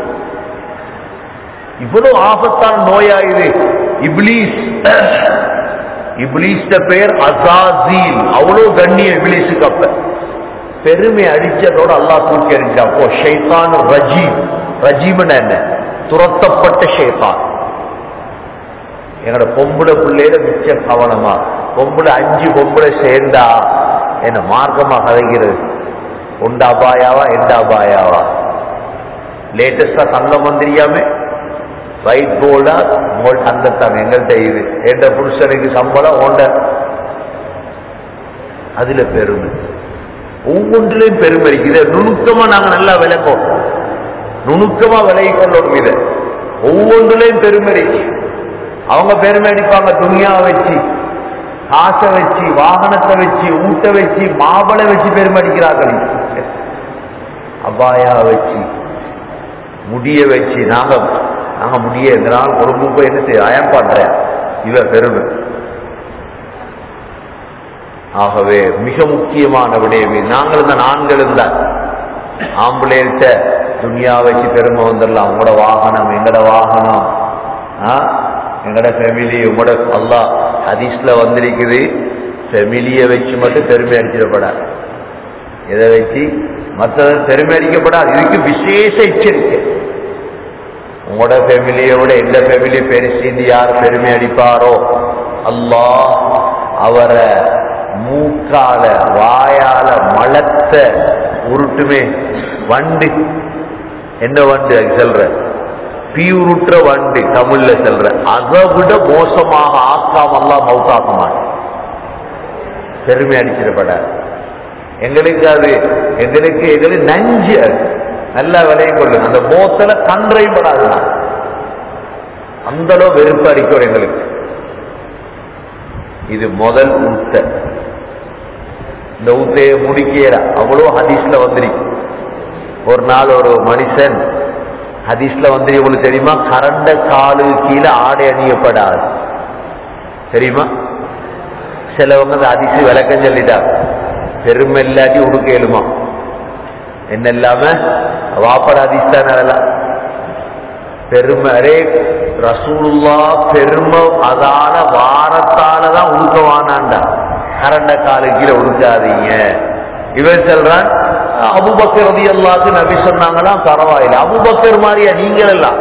இவ்வளவு ஆபத்தான நோயா இது. இப்லீஸ் இப்லீஸ் பெயர் அசாசீல். அவ்வளவு கண்ணியம் இப்லீஸுக்கு. அப்ப பெருமை அடிச்சதோட அல்லாஹ் தூக்கி அடிச்சா. அப்போ ஷைத்தான் ரஜீம். ரஜீம்னா என்ன? துரத்தப்பட்ட ஷைத்தான். எங்கட பொம்பளை பிள்ளையில மிச்ச கவனமா. பொம்பளை அஞ்சு பொம்பளை சேர்ந்தா என்ன மார்க்கமா கதைகிறது. ஒண்டா பாயாவா எண்டா பாயாவா? லேட்டஸ்டா தங்கம் வந்துரியாமே ஒயிட் கோல்டா உங்கள்ட்ட தங்கத்தாங்க எங்கள்கிட்ட இது எந்த புருஷனுக்கு சம்பளம் ஓண்ட. அதுல பெருமை. ஒவ்வொன்றிலையும் பெருமை இருக்கு. இதை நுணுக்கமா நாங்க நல்லா விளக்கோம். நுணுக்கமா விலகி கொள்ளணும். இதை ஒவ்வொன்றிலையும் பெருமை இருக்கு. அவங்க பெருமை அடிப்பாங்க துணியாவை வச்சு, காசை வச்சு, வாகனத்தை வச்சு, ஊட்ட வச்சு, மாபளை வச்சு பெருமை அடிக்கிறார்கள். அபாயா வச்சு, முடிய வச்சு, நாங்க நாங்க முடிய எங்கனாலும் குடும்பம் போய் என்ன செய்ய அயம் பண்றேன். இவ பெருமை. ஆகவே மிக முக்கியமான விடயமே நாங்கள் தான் ஆண்கள் இருந்தால் ஆம்புலேட்ட துணியா வச்சு பெருமை வந்துடலாம். உங்களோட வாகனம் எங்கட வாகனம், எங்கட ஃபேமிலி உங்களோட அல்லாஹ் ஹதீஸ்ல வந்திருக்குது. ஃபேமிலியை வச்சு மட்டும் பெருமை அடிச்சிடப்படாது. எதை வச்சு மற்றது பெருமை அடிக்கப்படாது. இதுக்கு விசேஷ எச்சரிக்கை. உங்களோட ஃபேமிலியோட எந்த ஃபேமிலி பெருசிந்து யார் பெருமை அடிப்பாரோ அல்லாஹ் அவரை மூக்கால வாயால மலத்த உருட்டுமே. வண்டு என்ன வண்டு சொல்ற? பீருற்ற வண்டு தமிழ்ல சொல்ற. அதை விட மோசமாக ஆக்காம எல்லாம் மௌத்தாக்க மாட்டேன். பெருமை அடிச்சிடப்படாது. எங்களுக்கு அது எங்களுக்கு எங்களுக்கு நஞ்சு. அது நல்லா விலையை கொள்ளுங்க. அந்த மோத்தல கன்றையும் படாது. அந்த அளவு வெறுப்பு அடிக்கும் எங்களுக்கு. இது முதல் ஊத்த. இந்த ஊத்தையை முடிக்கிற அவ்வளோ ஹதீஸ்ல வந்துருக்கு. ஒரு நாள் ஒரு மனுஷன் ஹதீஸ்ல வந்து உங்களுக்கு தெரியுமா, கரண்ட காலு கீழே ஆடை அணியப்படாது தெரியுமா? சிலவங்க அந்த ஹதீஸ் விளக்கம் சொல்லிட்டாங்க. பெருமை இல்லாட்டி உடுக்க எழுமா என்ன இல்லாம வாப்பட ஹதீஸ் தான் அதெல்லாம் பெருமை. அரே ரசூலுல்லா பெருமை அதான வாரத்தாலதான் உடுக்கவானாண்டா. கரண்ட காலு கீழே உடுக்காதீங்க. இவன் சொல்றான் அபூபக்கர் ரலியல்லாஹு நபி சொன்னாங்களாம் பரவாயில்லை. அபூபக்கர் மாதிரியா நீங்கள் எல்லாம்?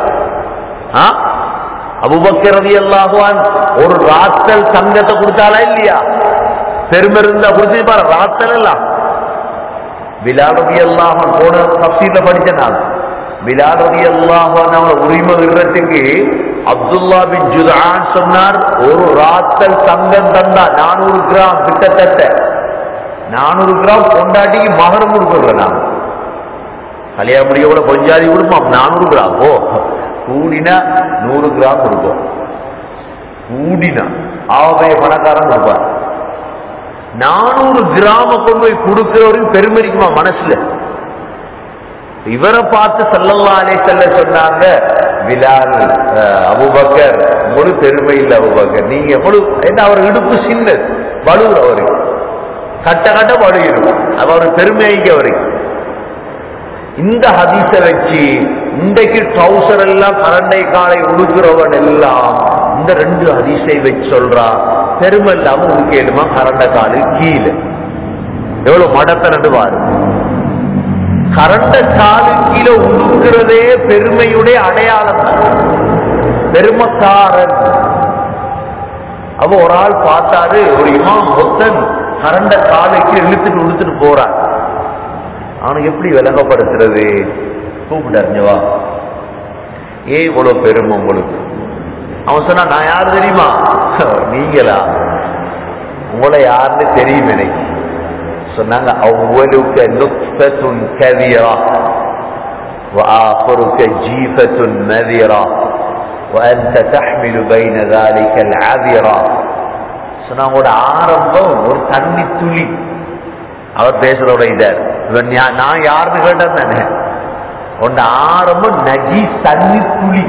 அபூபக்கர் ரலியல்லாஹு ஒரு ராத்தல் தங்கத்தை கொடுத்தாலா இல்லையா? பெருமை இருந்தா கொடுத்து பாரு ராத்தல் எல்லாம். பிலால் ரலியல்லாஹு போன தஃசீர்ல படிச்ச நான் பிலால் ரலியல்லாஹு அன்ஹு உரிமை விடுறதுக்கு அப்துல்லா பின் ஜுதான் சொன்னார், ஒரு ராத்தல் தங்கம் தந்தா நானூறு கிராம் கிட்டத்தட்ட நானூறு கிராம் கொண்டாட்டிக்கு மகரம் கொடுக்கல. நான் கல்யாண முடிய கூட கொஞ்சாதி கொடுப்போம். நானூறு கிராம் ஓ கூடினா நூறு கிராம் கொடுப்போம். கூடினா ஆவைய பணக்காரன் கொடுப்பார். நானூறு கிராம கொண்டு போய் கொடுக்கிறவரையும் பெருமதிக்குமா மனசுல? இவரை பார்த்து ஸல்லல்லாஹு அலைஹி வஸல்லம் சொன்னாங்க, பிலால் அபூபக்கர் முழு பெருமை இல்லை அபூபக்கர், நீங்க முழு என்ன அவர் இடுப்பு சின்ன வலுவுற அவரு கட்ட கட்ட வலுவிடும் அவர் பெருமைக்கு அவரு. இந்த ஹதீஸ வச்சு இன்றைக்கு ட்ரௌசர் எல்லாம் கரண்டை காலை உடுக்கிறவன் எல்லாம் இந்த ரெண்டு ஹதீஸை வச்சு சொல்றான் பெருமை இல்லாம உடுக்கேடுமா கரண்ட காலு கீழே. எவ்வளவு மடத்தை நடுவாரு. கரண்ட காலு கீழே உடுக்கிறதே பெருமையுடைய அடையாளம். பெருமக்காரன். அவ ஒரு ஆள் பார்த்தாரு, ஒரு இமாம் மொத்தன் கரண்ட காலுக்கு இழுத்துட்டு உடுத்துட்டு போறான். அவனுக்கு எப்படி விளங்கப்படுத்துறது? கூப்பிட்டாருவா, ஏ இவ்வளவு பெருமை உங்களுக்கு? அவன் சொன்னா, நான் யாரு தெரியுமா? நீங்களா? உங்களை யாருன்னு தெரியும் எனக்கு. சொன்னாங்க, அவ்வளுக்கு நுக்ஃபத்துன் கதீரா وآخرك جيفة مذرة وأنت تحمل بين ذلك العذرة சொன்னா அவங்களோட ஆரம்பம் ஒரு தண்ணி துளி. அவர் பேசுறோட இதார் இவன் நான் யாருன்னு கேட்டேன் தானே. உண்ட ஆரம்பம் நஜீஸ் தண்ணி துளி.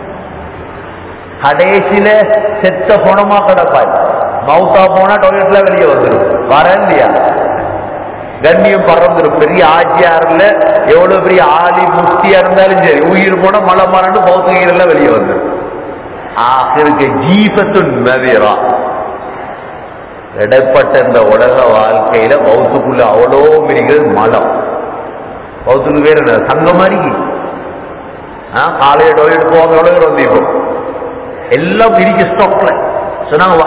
கடைசியில செத்த போனமா கிடப்பாய். மவுத்தா போனா டாய்லெட்ல வெளியே வந்துடும். வர இல்லையா கண்ணியம் பறந்துடும். பெரிய ஆட்சியார்ல எவ்வளவு பெரிய ஆளி முஸ்தியா இருந்தாலும் சரி, உயிர் போனா மலை மறந்து பௌத்தகீரெல்லாம் வெளியே வந்துடும். ஆகிருக்கு ஜீபத்து நவீரா. இடைப்பட்ட இந்த உலக வாழ்க்கையில பௌத்துக்குள்ள அவ்வளோ மிரிகிறது மலம். பௌத்துக்கு வேற தங்க மாதிரி காலையில டாய்லெட் போவாங்க. எவ்வளவு வந்து இப்போ எல்லாம் பிரிக்க ஸ்டாக்ல சொன்னாங்க.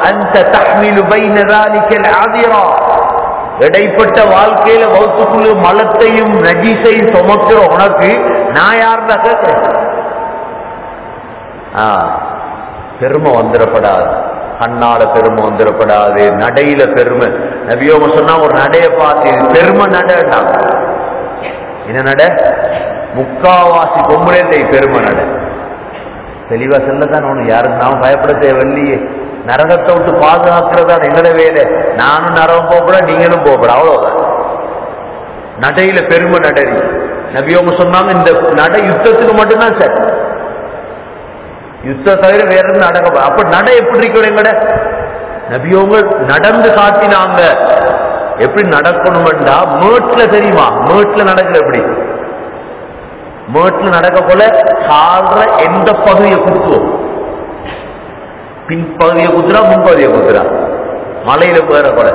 இடைப்பட்ட வாழ்க்கையில பௌத்துக்குள்ள மலத்தையும் நஜீசையும் சுமக்கிற உனக்கு நான் யாருன்னா கேட்கிறேன். பெருமை வந்துடப்படாது, கண்ணால பெருமை வந்துடப்படாது, நடையில பெருமை. நபியோக சொன்னா ஒரு நடைய பார்த்து பெருமை நடா. என்ன நட? முக்காவாசி பொம்பளை பெருமை நட. தெளிவா செல்லதான் ஒண்ணு. யாருக்கு நாம பயப்பட தேவையில்லையே. நரகத்தை விட்டு பாதுகாக்கிறதா எங்கட வேலை. நானும் நரகம் போகப்பட, நீங்களும் போகப்பட, அவ்வளவுதான். நடையில பெருமை நடை. நபியோக சொன்னாங்க இந்த நடை யுத்தத்துக்கு மட்டும்தான் சார். யுத்த தவிர வேற இருந்து நடக்க. அப்ப நடை எப்படி இருக்கணும்? எங்கட நபியோங்க நடந்து காட்டினாங்க. எப்படி நடக்கணும்டா மேட்ல தெரியுமா? மேட்ல நடக்கிற எப்படி? மேட்ல நடக்க போல கால்ற எந்த பகுதியை குத்துவோம்? பின்பகுதியை குத்துறா முன்பகுதியை குத்துறா? மலையில போற போல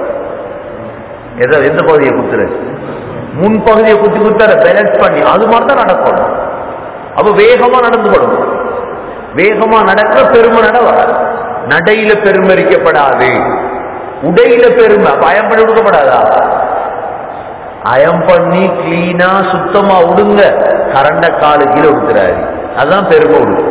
எந்த பகுதியை குத்துற? முன்பகுதியை குத்தி குத்துற பேலன்ஸ் பண்ணி அது மாதிரிதான் நடக்கணும். அப்ப வேகமா நடந்து போடணும். வேகமா நடக்கிற பெருமை நட வராது. நடையில பெருமரிக்கப்படாது, உடையில பெருமை பயம் பண்ணி கொடுக்கப்படாதா? அயம் பண்ணி கிளீனா சுத்தமா உடுங்க. கரண்ட காலு கீழே உடுத்துறாரு, அதுதான் பெருமை உடுது.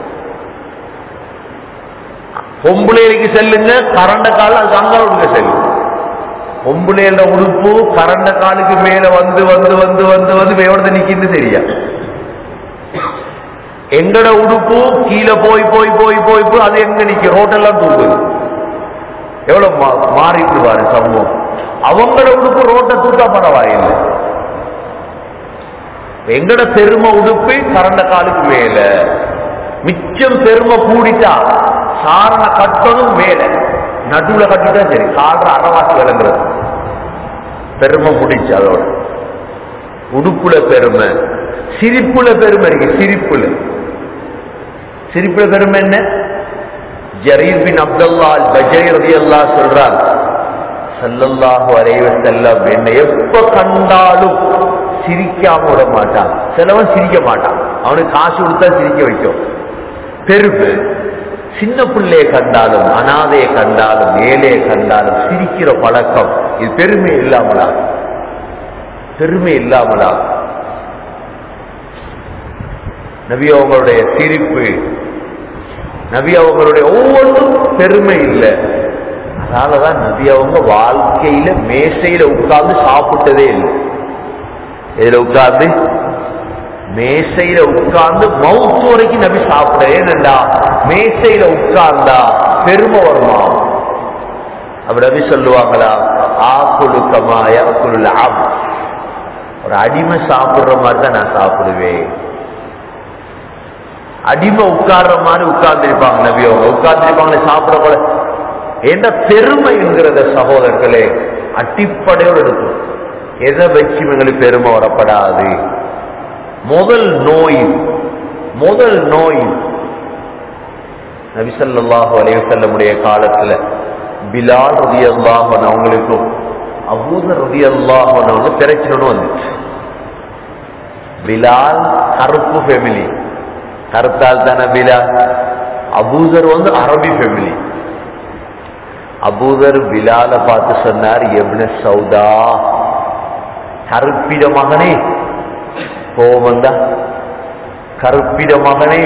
பொம்புளைக்கு செல்லுங்க, கரண்ட கால அது அங்க உடுக்க செல்லுங்க. பொம்புளையில உடுப்பு கரண்ட காலுக்கு மேல வந்து வந்து வந்து வந்து வந்து எவ்வளவு நிக்கின்னு தெரியா. எங்கட உடுப்பு கீழே போய் போய் போய் போய் போய் அது எங்க நிக்க? ரோட்டெல்லாம் தூக்குது. எவ்வளவு மாறிட்டு பாரு சமூகம். அவங்கள உடுப்பு ரோட்டை தூக்கா பரவாயில்லை. எங்கட பெருமை உடுப்பு கரண்ட காலுக்கு மேல. மிச்சம் பெருமை கூடிட்டா சாரண கட்டணும் மேல, நடுவுல கட்டிட்டா சரி. கால்ற அறவாசி விளங்குறது பெருமை முடிச்சு. அதோட உடுப்புல பெருமை, சிரிப்புல பெருமை இருக்கு. சிரிப்புல சிரிப்புல பெருமை என்ன? ஜரீர் பின் அப்துல்லா அல் பஜரி ரலியல்லாஹு சொல்றார், ஸல்லல்லாஹு அலைஹி வஸல்லம் என்னை எப்ப கண்டாலும் சிரிக்காம விட மாட்டான். சிலவன் சிரிக்க மாட்டான், அவனுக்கு காசு கொடுத்தா சிரிக்க வைக்கும். பெருமை. சின்ன பிள்ளையை கண்டாலும், அனாதையை கண்டாலும், ஏழையை கண்டாலும் சிரிக்கிற பழக்கம். இது பெருமை இல்லாமலா? பெருமை இல்லாமலா? நபி அவங்களுடைய சிரிப்பு, நபி அவங்களுடைய ஒவ்வொன்றும் பெருமை இல்லை. அதனாலதான் நபி அவங்க வாழ்க்கையில மேசையில உட்கார்ந்து சாப்பிட்டதே இல்லை. இதுல உட்கார்ந்து மேசையில உட்கார்ந்து மவுத்து வரைக்கும் நபி சாப்பிட. ஏனண்டா மேசையில உட்கார்ந்தா பெருமை வருமா? அப்படி நபி சொல்லுவாங்களா, ஆக்குலு கமா யஅக்குலுல் அப்த். ஒரு அடிமை சாப்பிடுற மாதிரி தான் நான் சாப்பிடுவேன். அடிமை உட்கார்ற மாதிரி உட்கார்ந்துருப்பாங்க நபி அவங்க. உட்கார்ந்துருப்பாங்களே சாப்பிட போல. எந்த பெருமைங்கிறத சகோதரர்களே அடிப்படையோடு இருக்கும். எதை வச்சு எங்களுக்கு பெருமை வரப்படாது. முதல் நோய், முதல் நோய் நபி ஸல்லல்லாஹு அலைஹி வஸல்லமுடைய காலத்துல பிலால் ரலியல்லாஹு அன்ஹு அவங்களுக்கும் அபூதர் ரலியல்லாஹு அன்ஹு பிரச்சனை வந்துச்சு. பிலால் கருப்பு ஃபேமிலி, கருத்தால் தானே பிலால். அபூதர் வந்து அரபி ஃபேமிலி. அபூதர் பிலால பார்த்து சொன்னார், இப்னு சௌதா, கருப்பிட மகனே. கோவந்தா கருப்பிட மகனே.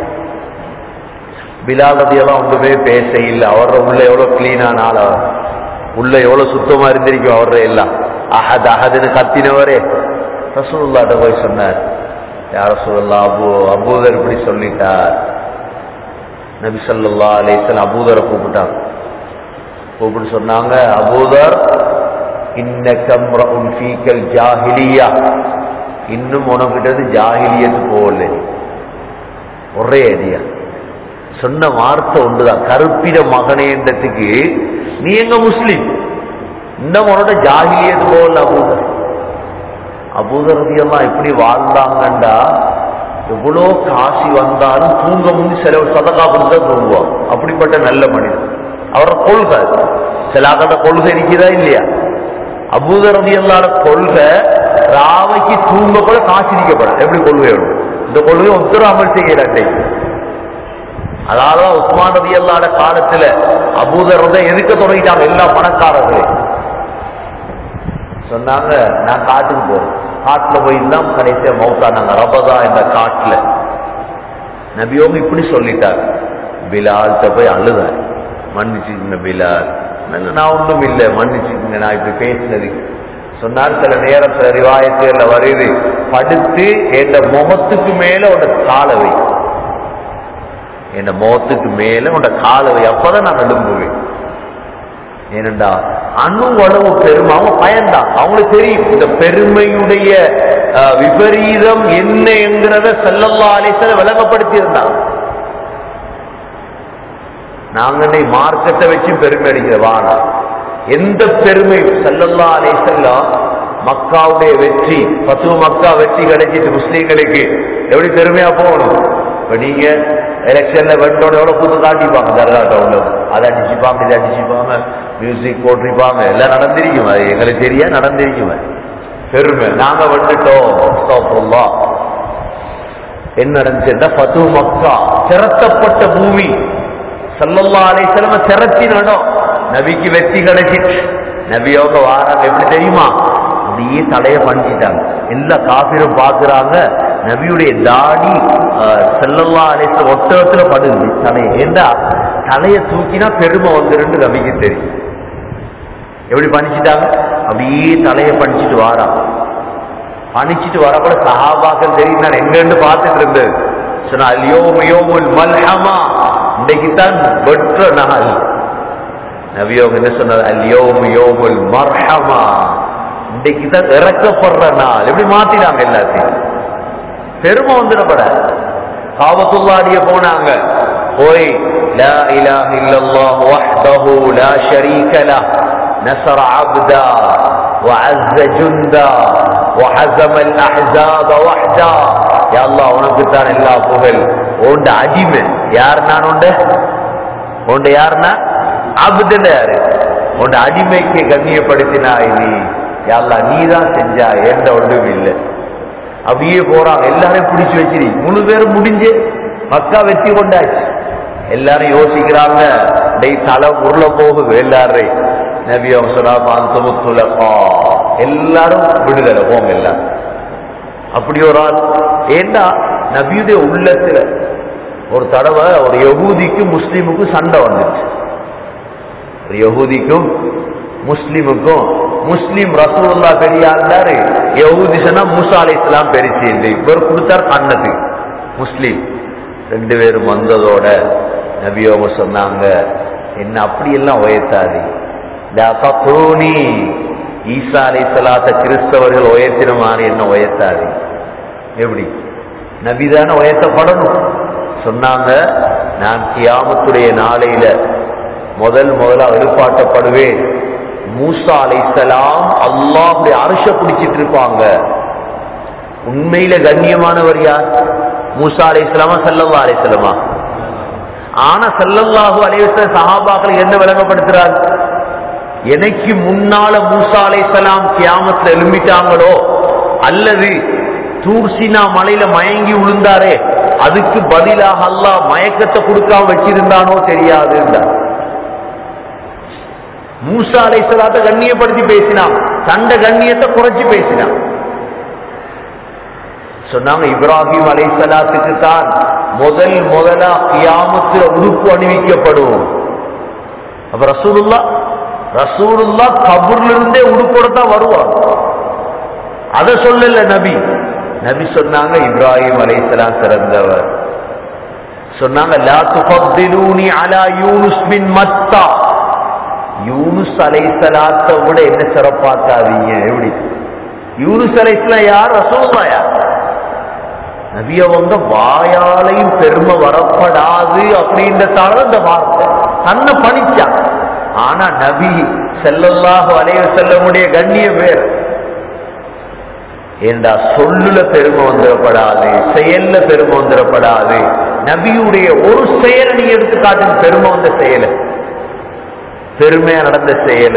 பிலால் ரலியல்லாஹு ஒன்றுமே பேச இல்லை. அவர உள்ள எவ்வளவு கிளீனான ஆள், உள்ள எவ்வளவு சுத்தமா இருந்திருக்கும் அவர எல்லாம். அஹத் அஹதுன்னு கத்தினவரே ரசூலுல்லாஹ்ட்ட போய் சொன்னார், யா ரசூலுல்லாஹ், அபூ அபூதர் இப்படி சொல்லிட்டார். நபி ஸல்லல்லாஹு அலைஹி வஸல்லம் அபூதரை கூப்பிட்டாங்க. கூப்பிட்டு சொன்னாங்க, அபூதர் இன்னகம் ரஉன் ஃபீக்கல் ஜாஹிலியா, இன்னும் உனக்கிட்டது ஜாஹிலியத்து போகல. ஒரே அடியா சொன்ன வார்த்தை ஒன்றுதான், கருப்பிட மகனேன்றதுக்கு நீ எங்க முஸ்லிம், இன்னும் உன்னோட ஜாஹிலியத்து போகல. அபூதர் அபூதர் ரலியல்லாஹு எப்படி வாழ்ந்தாங்கண்டா, எவ்வளோ காசி வந்தாலும் தூங்க முந்தி சில சதகா கொடுத்தா தூங்குவாங்க. அப்படிப்பட்ட நல்ல மனிதன். அவரோட கொள்கை சிலாக்கட்ட கொள்கை இருக்கிறதா இல்லையா? அபூதர் ரலியல்லாஹு கொள்கை ராவைக்கு தூங்க கூட காசு இருக்கப்பட. எப்படி கொள்கை வரும்? இந்த கொள்கையை ஒருத்தரும் அமல் செய்யலாட்டே. அதாவது உஸ்மான் ரலியல்லாஹு காலத்துல அபூதர் எதுக்க தொடங்கிட்டாங்க எல்லா பணக்காரர்களையும். சொன்னாங்க, நான் காட்டுக்கு போறேன். காட்டுல போயிருந்தான் கடைசியா மௌத்தானாங்க ரபதா என்ற காட்டுல. நபியோங்க இப்படி சொல்லிட்டாங்க. பிலால்கிட்ட போய் அழுதார், மன்னிச்சுங்க பிலால், நான் ஒன்றும் இல்லை, மன்னிச்சுங்க நான் இப்படி பேசினதுக்கு. சொன்னார், சில நேரத்தில் ரிவாயத்துல வருது, படுத்து என் முகத்துக்கு மேல உன்னை காலவை, என் முகத்துக்கு மேல உன்னை காலவை, அப்பதான் நான் எழும்புவேன். ஏனென்றா அணு அளவு பெருமை அவங்க பயந்தான். அவங்களுக்கு தெரியும் இந்த பெருமையுடைய விபரீதம் என்ன என்கிறத ஸல்லல்லாஹு அலைஹி வஸல்லம் விளங்கப்படுத்தி இருந்தாங்க. நாங்க மார்க்கத்தை வச்சு பெருமை அடிக்கிற வானா எந்த பெருமை ஸல்லல்லாஹு அலைஹி வஸல்லம் மக்காவுடைய வெற்றி, பத்து மக்கா வெற்றி கிடைச்சிட்டு முஸ்லீம்களுக்கு எப்படி பெருமையா போகணும். இப்ப நீங்க எலெக்ஷன்ல வெட்டோட எவ்வளவு கூத்து காட்டிப்பாங்க, தர்காட்டோட அதை அடிச்சுப்பாங்க, இதை அடிச்சுப்பாங்க, மியூசிக் போட்டிருப்பாங்க, எல்லாம் நடந்திருக்கும். அது எங்களுக்கு தெரியா நடந்திருக்கும். பெருமை நாங்க வந்துட்டோம். என்ன நடந்துச்சுன்னா, பத்து மக்கா திரட்டப்பட்ட பூமி, ஸல்லல்லாஹு அலைஹி வஸல்லம் திரட்டி நடம், நபிக்கு வெற்றி கிடைச்சிட்டு. நபியோக வாராங்க எப்படி தெரியுமா, அப்படியே தலையை பண்ணிட்டாங்க. எல்லா காபிரும் பாக்குறாங்க, நபியுடைய தாடி ஸல்லல்லாஹு அலைஹி வஸல்லம் ஒட்டகத்துல படுது தலையை. ஏண்டா தலையை தூக்கினா பெருமை வந்துருந்து நபிக்கு தெரியும். எப்படி பணிச்சிட்டாங்க, அப்படியே தலையை பணிச்சிட்டு வாரா. பணிச்சிட்டு வரப்பட சஹாபாக்கள் தெரியும், நான் எங்கன்னு பார்த்துட்டு இருந்தது. சொன்னா, அல்யோம யோமுல் மல்ஹமா, இன்றைக்குத்தான் வெற்ற நாள். நபியோக என்ன சொன்னார், அல்யோம யோமுல் மர்ஹமா, இன்றைக்குதான் இறக்கப்படுற நாள். எப்படி மாத்தினாங்க எல்லாத்தையும். பெருமை வந்துடப்பட காபத்துல்லாஹ்டிய போனாங்க. போய் லா இலாஹ இல்லல்லாஹு வஹ்தஹு லா ஷரீக லஹ் நஸர அப்தா வஅஸ்ஸ ஜுந்தா வஹஸமல் அஹ்ஸாப வஹ்தா. யா அல்லாஹ், உனக்கு தான் எல்லா புகழ். உண்ட அடிமை யார்? நான் உண்ட உண்ட யாருன்னா அப்துன்னு யாரு? உண்ட அடிமைக்கு கண்ணியப்படுத்தினாய் நீ. யா அல்லாஹ், நீ தான் செஞ்சா, எந்த ஒன்றும் இல்லை. அப்படியே போறாங்க, எல்லாரையும் பிடிச்சு வச்சிரு. மூணு பேரும் முடிஞ்சு மக்கா வெற்றி கொண்டாச்சு. எல்லாரும் யோசிக்கிறாங்க, டெய் தலை உருள போகுது எல்லாரையும். நபி அவங்க சொன்னா, எல்லாரும் விடுதலை போங்க எல்லாரும். அப்படி ஒரு ஆள். ஏண்டா நபியுடைய உள்ளத்துல ஒரு தடவை ஒரு யகூதிக்கும் முஸ்லீமுக்கும் சண்டை வந்துச்சு. ஒரு யகூதிக்கும் முஸ்லிமுக்கும், முஸ்லிம் ரசூலுல்லாஹ் பெரியா இருந்தாரு, யஹூதி சொன்னா மூசா அலைஹிஸ்ஸலாம் பெருசு. இவர் கொடுத்தார் அன்னத்துக்கு. முஸ்லிம் ரெண்டு பேரும் வந்ததோட நபியோக சொன்னாங்க, என்ன அப்படியெல்லாம் உயர்த்தாது. ஈசா அலைஹிஸ்ஸலாத்த கிறிஸ்தவர்கள் உயர்த்தினமான என்ன உயர்த்தாது. எப்படி நபிதான உயர்த்தப்படணும் சொன்னாங்க. நான் கியாமத்துடைய நாளையில முதல் முதலா எழுப்பாட்டப்படுவேன். மூசா அலைஹிஸ்ஸலாம் அல்லாஹ்வுடைய அர்ஷ பிடிச்சிட்டு இருப்பாங்க. உண்மையில கண்ணியமானவர் யார்? மூசா அலைஹிஸ்ஸலாமா ஸல்லல்லாஹு அலைஹி வஸல்லமா? ஆனா ஸல்லல்லாஹு அலைஹி வஸல்லம் சஹாபாக்கள் என்ன விளங்கப்படுத்துறார்? எனக்கு முன்னால மூசா அலைஹிஸ்ஸலாம் கியாமத்துல எழும்பிட்டாங்களோ, அல்லது தூர்சினா மலையில மயங்கி விழுந்தாரே, அதுக்கு பதிலாக அல்லாஹ் மயக்கத்தை கொடுக்காம வச்சிருந்தானோ தெரியாது. மூசா அலைஹிஸ்ஸலாத்தை கண்ணியப்படுத்தி பேசினான், தண்ட கண்ணியத்தை குறைச்சி பேசினான். சொன்னாங்க, இப்ராஹிம் அலைஹிஸ்ஸலாத்துக்கு தான் முதல் முதலா கியாமத்துல உடுப்பு அணிவிக்கப்படும். அப்ப ரசூலுல்லாஹ் ரசூலுல்லாஹ் கபூர்ல இருந்தே உடுப்போட தான் வருவார். அத சொல்லல நபி. நபி சொன்னாங்க, இப்ராஹிம் அலைஹிஸ்ஸலாம் சிறந்தவர். சொன்னாங்க, லா துஃபத்திலூனி அலா யூனுஸ் பின் மத்தா, யூனுஸ் அலைஹிஸ்ஸலாத்தை விட என்ன சிறப்பாக்காதீங்க. எப்படி யூனுஸ் அலைஹிஸ்ஸலாம் யார்? ரசூலுல்லாஹ் யார்? நபி அவங்க வாயாலையும் பெருமை வரப்படாது அப்படின்றதால இந்த வார்த்தை தன்னை பணிச்சான். ஆனா நபி ஸல்லல்லாஹு அலைஹி வஸல்லமுடைய கண்ணியம் வேறு. ஏண்டா சொல்லுல பெருமை வந்துடப்படாது, செயல்ல பெருமை வந்துடப்படாது. நபியுடைய ஒரு செயல் நீ எடுத்துக்காட்டு பெருமை வந்த செயல, பெருமையா நடந்த செயல.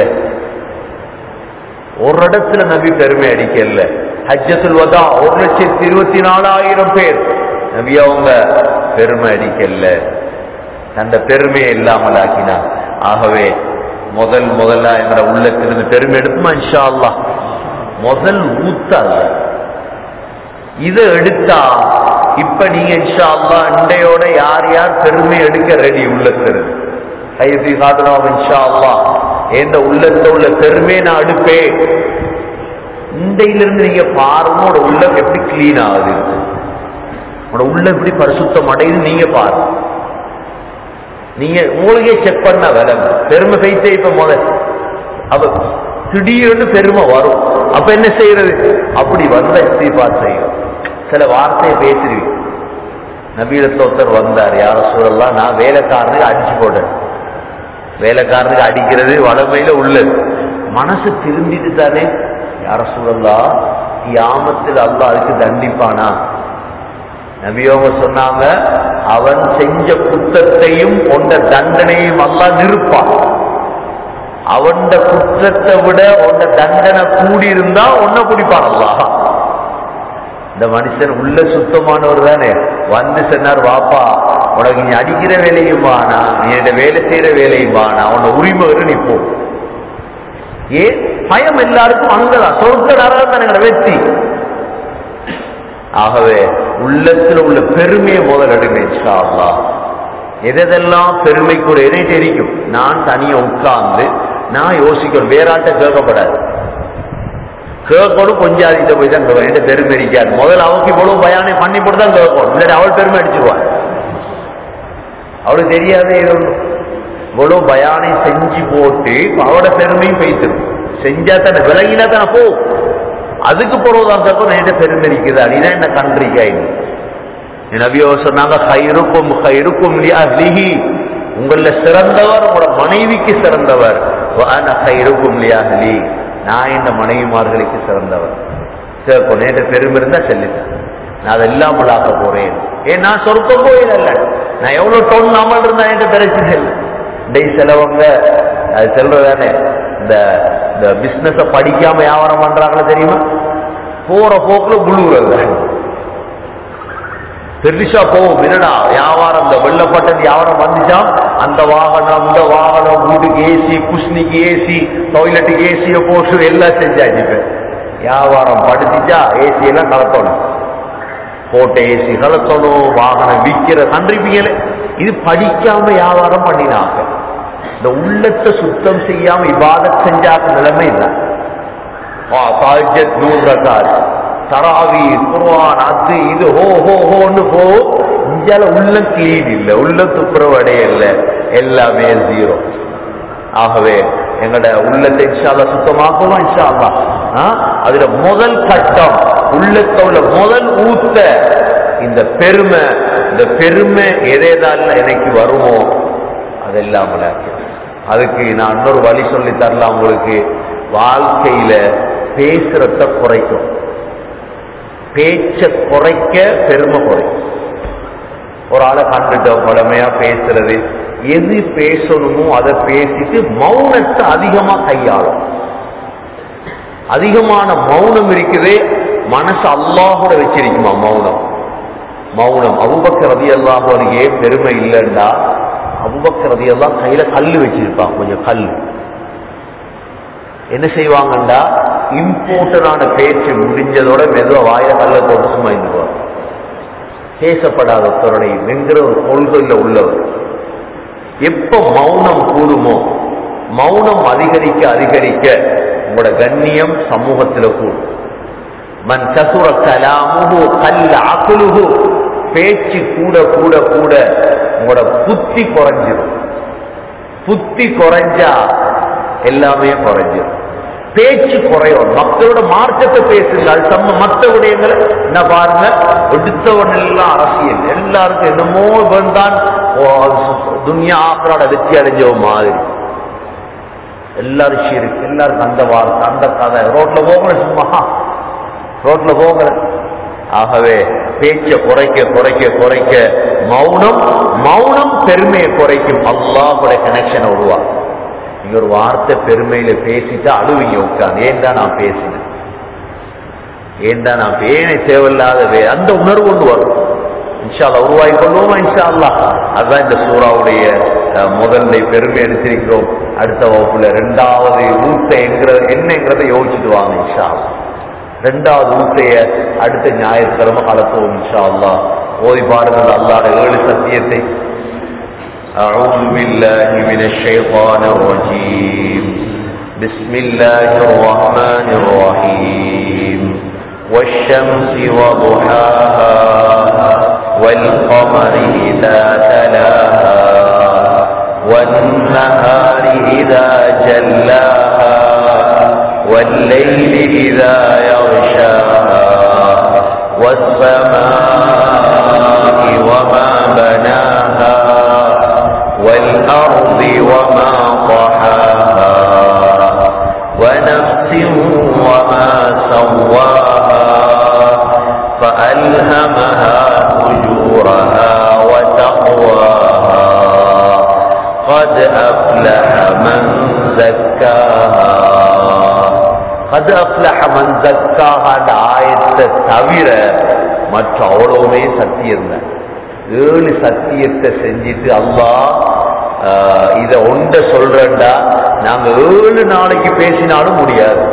ஒரு இடத்துல நபி பெருமை அடிக்கல. ஹஜ்ஜத்துல் வதா ஒரு லட்சத்தி இருபத்தி நாலாயிரம் பேர் நபி அவங்க பெருமை அடிக்கல, அந்த பெருமையை இல்லாமல் ஆக்கினார். ஆகவே முதல் முதல்ல என்ற உள்ளத்திலிருந்து பெருமை எடுத்துமா இன்ஷா அல்லாஹ். முதல் ஊத்த இதை எடுத்தா இப்ப நீங்க இன்ஷா அல்லாஹ் இண்டையோட யார் யார் பெருமை எடுக்க ரெடி உள்ளத்திலிருந்து கைதி காட்டுறோம் இன்ஷா அல்லாஹ். எந்த உள்ளத்துல உள்ள பெருமையை நான் எடுப்பேன். இண்டையிலிருந்து நீங்க பாருங்க உங்களோட உள்ளம் எப்படி கிளீன் ஆகுது, உங்களோட உள்ளம் எப்படி பரிசுத்தம் அடையுது நீங்க பாருங்க. நீங்க உங்களுக்கே செக் பண்ண வேலை பெருமை பைத்தே இப்ப முதல் அவ திடீர்னு பெருமை வரும். அப்ப என்ன செய்யறது? அப்படி வந்த இஸ்திஃபார் செய்யும். சில வார்த்தையை பேசிடுவீங்க. நபியிடத்துல ஒருத்தர் வந்தார், யார சூழல்லாம் நான் வேலைக்காரனுக்கு அடிச்சு போட்டேன். வேலைக்காரனுக்கு அடிக்கிறது வளமையில உள்ளது. மனசு திரும்பிட்டு தானே யார சூழல்லா கியாமத்தில் அல்லாஹ் அதுக்கு தண்டிப்பானா? நபியோங்க சொன்னாங்க, அவன் செஞ்ச குற்றத்தையும் கொண்ட தண்டனையும் அல்லாஹ் நிறுப்பான். அவன் குற்றத்தை விட உன்ன தண்டனை கூடி இருந்தா உன்ன குடிப்பான் அல்லாஹ். இந்த மனுஷன் உள்ள சுத்தமானவர் தானே வந்து சொன்னார், வாப்பா உனக்கு நீ அடிக்கிற வேலையும் வானா, நீ என்ன வேலை செய்யற வேலையும் வானா, உன்னை உரிமை நீ போ. ஏன் பயம் எல்லாருக்கும் அங்கதான் சொர்க்க நரகம் தான் எங்களை வெற்றி. ஆகவே உள்ளத்துல உள்ள பெருமையை முதல் எடுங்க இன்ஷா அல்லாஹ். எதெல்லாம் பெருமைக்கு ஒரு எதை தெரிக்கும். நான் தனியா உட்கார்ந்து நான் யோசிக்கணும், வேறாட்ட கேட்கப்படாது. கேட்கணும் கொஞ்சம் அதிக போய் தான் கேட்கணும். எந்த பெருமை இருக்காது. முதல்ல அவருக்கு இவ்வளவு பயானே பண்ணி போட்டு தான் கேட்கணும். இல்லாட்டி அவள் பெருமை அடிச்சுக்குவாள். அவளுக்கு தெரியாதே இவ்வளவு பயானை செஞ்சு போட்டு அவளோட பெருமையும் பேசிடும். செஞ்சா தானே விலகினா தானே போ. அதுக்கு போறதான் கேட்கணும் எந்த பெருமை இருக்குது. அதுதான் என்ன கன்றிக்காய். நபியோ சொன்னாங்க, ஹைருக்கும் ஹைருக்கும் லிஅஹ்லிஹி, உங்கள சிறந்தவர் உங்களோட மனைவிக்கு சிறந்தவர். வஅன ஹைருக்கும் லிஅஹ்லி, நான் இந்த மனைவிமார்களுக்கு சிறந்தவர். கேட்கணும் என்ற பெருமை இருந்தா செல்லுங்க. நான் அதெல்லாம் உலாக்க போறேன். ஏன் நான் சொர்க்க போயில இல்ல, நான் எவ்வளவு டொன் அமல் இருந்தா என்ற பிரச்சனை இல்லை. டெய் செலவங்க அது செல்றதானே. இந்த இந்த பிசினஸ படிக்காம வியாபாரம் பண்றாங்களா தெரியுமா? போற போக்குல புழுவுறது பெருசா போகும். என்னடா வியாபாரம் இந்த வெள்ளப்பட்ட வியாபாரம் வந்துச்சா அந்த வாகனம் இந்த வாகனம், வீட்டுக்கு ஏசி, குஷ்னிக்கு ஏசி, டாய்லெட்டுக்கு ஏசிய போட்டு எல்லாம் செஞ்சாச்சு. வியாபாரம் படிச்சுச்சா ஏசி எல்லாம் கலத்தணும், போட்ட ஏசி கலத்தணும், வாகனம் விற்கிற கண்டிப்பீங்களே. இது படிக்காம வியாபாரம் பண்ணினாங்க. இந்த உள்ளத்தை சுத்தம் செய்யாம இபாதத் செஞ்சாக்க நிலைமை இல்லை. தராவி குர்ஆன் அது இது ஹோ ஹோ ஹோன்னு போ. இஞ்சால உள்ள கிளீன் இல்லை, உள்ள துப்புரவு அடையல, எல்லாமே ஜீரோ. ஆகவே எங்கட உள்ளத்தை இன்ஷா அல்லாஹ் சுத்தமாக்குமா இன்ஷா அல்லாஹ். அதுல முதல் கட்டம் உள்ளத்தோட முதல் ஊத்த இந்த பெருமை. இந்த பெருமை எதேதால எனக்கு வருமோ அதெல்லாம் அதுக்கு நான் இன்னொரு வழி சொல்லி தரலாம் உங்களுக்கு. வாழ்க்கையில பேசுறத குறைக்கும். பேச்ச குறைக்க பெருமை குறைக்கும். ஒரு ஆளை கண்டுட்டோம் பழமையா பேசுறது, எது பேசணுமோ அதை பேசிட்டு மௌனத்தை அதிகமா கையாளும். அதிகமான மௌனம் இருக்குது. மனசு அல்லாஹோட வச்சிருக்குமா மௌனம். மௌனம் அபூபக்கர் ரலியல்லாஹு அன்ஹு ஏன் பெருமை இல்லைண்டா, அபூபக்கர் ரலியல்லாஹு கையில கல்லு வச்சிருப்பாங்க, கொஞ்சம் கல். என்ன செய்வாங்கண்டா, இம்போர்ட்டடான பேச்சு முடிஞ்சதோட மெதுவா வாயில கல்ல போட்டு சும்மா இருந்துருவாங்க. பேசப்படாத ஒருத்தருடைய என்கிற ஒரு கொள்கையில உள்ளவர். எப்ப மௌனம் கூடுமோ, மௌனம் அதிகரிக்க அதிகரிக்க உங்களோட கண்ணியம் சமூகத்தில் கூடும். மன் கசுர கலாமுஹு கல்ல அக்லுஹு, பேச்சு கூட கூட கூட உங்களோட புத்தி குறைஞ்சிடும். புத்தி குறைஞ்சா எல்லாமே குறைஞ்சிடும். பேச்சு குறையும். மக்களோட மார்க்கத்தை பேசுங்க. அது சம்ம மற்ற விடயங்களை என்ன பாருங்க, எடுத்தவன் எல்லாம் அரசியல், எல்லாருக்கும் என்னமோ தான் துன்யா ஆக்கிறாட வெற்றி அடைஞ்ச மாதிரி எல்லாரும் ஷிர்க், எல்லாருக்கும் அந்த வார்த்தை அந்த கதை. ரோட்ல போகல, சும்மா ரோட்ல போகல. ஆகவே பேச்சை குறைக்க குறைக்க குறைக்க மௌனம் மௌனம் பெருமையை குறைக்கும். அல்லாஹ்வுடைய கனெக்ஷனை உருவாக்கும். நீங்க ஒரு வார்த்தை பெருமையில பேசிட்டா அழுவீங்க உட்காந்து, ஏன் தான் நான் பேசினேன், ஏன் தான் நான் பேனை தேவையில்லாத அந்த உணர்வு கொண்டு வரும். இன்ஷா அல்லாஹ் உருவாகி கொள்வோமா இன்ஷா அல்லாஹ். அதுதான் இந்த சூறாவுடைய முதல்ல பெருமை எடுத்திருக்கிறோம். அடுத்த வகுப்புல ரெண்டாவது ஊத்தை என்னங்கிறத யோசிச்சுட்டு வாங்க இன்ஷா அல்லாஹ். ரெண்டாவது ஊத்தைய அடுத்த ஞாயிற்றுக்கிழமை கலத்துவோம் இன்ஷா அல்லாஹ். ஓதி பாருங்கள் அல்லாஹ்வுடைய ஏழு சத்தியத்தை. أعوذ بالله من الشيطان الرجيم. بسم الله الرحمن الرحيم. والشمس وضحاها والقمر إذا تلاها والنهار إذا جلاها والليل إذا يغشاها والسماء وما بناها والأرض وما طحاها ونفس وما سواها فألهمها فجورها وتقواها قد أفلح من زكاها قد أفلح من زكاها ஆயத்தை தவிர மற்ற அவ்வளவுமே சத்தியம் தான். ஏழு சத்தியத்தை செஞ்சிட்டு அல்லாஹ் இத ஒன்றை சொல்றா, நாங்க ஏழு நாளைக்கு பேசினாலும் முடியாது.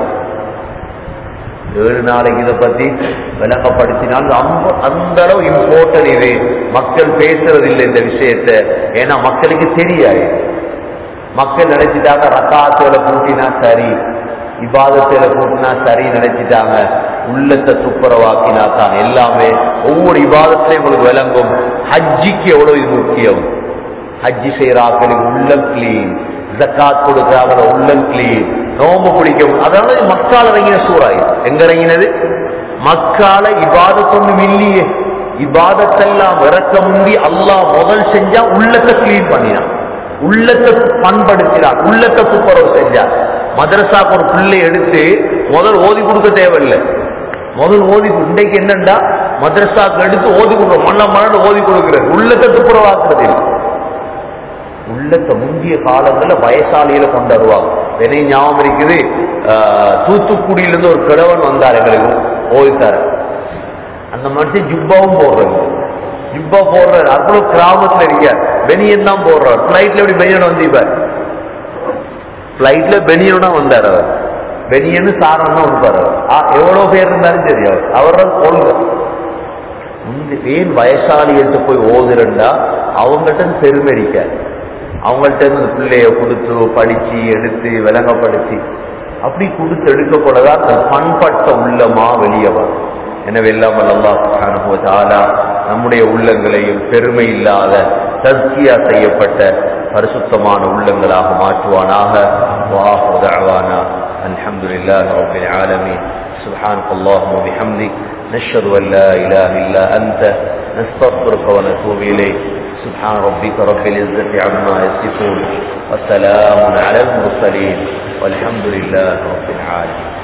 ஏழு நாளைக்கு இதை பத்தி விளக்கப்படுத்தினாலும் அந்த அளவு இம்பார்ட்டன் இது. மக்கள் பேசுறது இல்லை இந்த விஷயத்த, ஏன்னா மக்களுக்கு தெரியாது. மக்கள் நினைச்சிட்டாங்க ரக்காத்துல கூட்டினா சரி, இபாதத்துல கூட்டினா சரி நினைச்சிட்டாங்க. உள்ளத்தை துப்புரவாக்கினா தான் எல்லாமே. ஒவ்வொரு இபாதத்திலையும் உங்களுக்கு விளங்கும் ஹஜ்ஜிக்கு எவ்வளவு இது முக்கியம். ஹஜ்ஜி செய்யறாக்களுக்கு உள்ளம் கிளீன், ஜக்காத் கொடுக்கிறாங்க உள்ளம் கிளீன், நோம்பு பிடிக்கும். அதனால மக்கால் இறங்கின சூறாய். எங்க இறங்கினது? மக்கால இபாதத்தொன்னும் இல்லையே. இபாதத்தெல்லாம் இறக்க முந்தி அல்லாஹ் முதல் செஞ்சா உள்ளத்தை கிளீன் பண்ணினான், உள்ளத்தை பண்படுத்தினான், உள்ளத்தை துப்புரவு செஞ்சான். மதரசாக்கு ஒரு பிள்ளை எடுத்து முதல் ஓதி கொடுக்க தேவையில்லை. முதல் ஓதி இன்றைக்கு என்னண்டா மதரசாக்கு எடுத்து ஓதி கொடுக்குற மண்ண மண்ண ஓதி கொடுக்கிறது, உள்ளத்தை துப்புரவாக்குறது இல்லை. உள்ளத்தை முந்திய காலங்களில் வயசாலியில கொண்டு வருவாங்க. வினை ஞாபகம் இருக்குது, தூத்துக்குடியிலிருந்து ஒரு கிழவன் வந்தார் எங்களுக்கு ஓதித்தார். அந்த மனுஷன் ஜிப்பாவும் போடுறது, ஜிப்பா போடுறாரு. அவ்வளவு கிராமத்துல இருக்க பெனியன் தான் போடுறாரு. பிளைட்ல எப்படி பெனியன் வந்திருப்பார், பிளைட்ல பெனியனா வந்தார். அவர் பெனியன்னு சாரம் தான் வந்தார். அவர் எவ்வளவு பேர் இருந்தாலும் சரி, அவர் அவர்கள் கொள்கை ஏன் வயசாளிகிட்ட போய் ஓதுறா அவங்கள்ட்ட பெருமை இருக்காது. அவங்கள்ட்ட இருந்து பிள்ளைய கொடுத்து படிச்சு எடுத்து விளங்கப்படுத்தி அப்படி கொடுத்து எடுக்க போலதான் பண்பட்ட உள்ளமா வெளியே வரும். எனவே எல்லாம் அல்லாஹ் சுப்ஹானஹு வ தஆலா நம்முடைய உள்ளங்களையும் பெருமை இல்லாத தஸ்கியா செய்யப்பட்ட பரிசுத்தமான உள்ளங்களாக மாற்றுவானாக. வஆஹிரு தஅவானா அல்ஹம்துலில்லாஹி ரப்பில் ஆலமீன். சுப்ஹானக அல்லாஹும்ம வ பிஹம்திக் நஷ்ஹது அன் லா இலாஹ இல்லா அன்த நஸ்தக்ஃபிருக வ நதூபு இலைக். سبحان ربك رب العزة عما يصفون وسلام على المرسلين والحمد لله رب العالمين.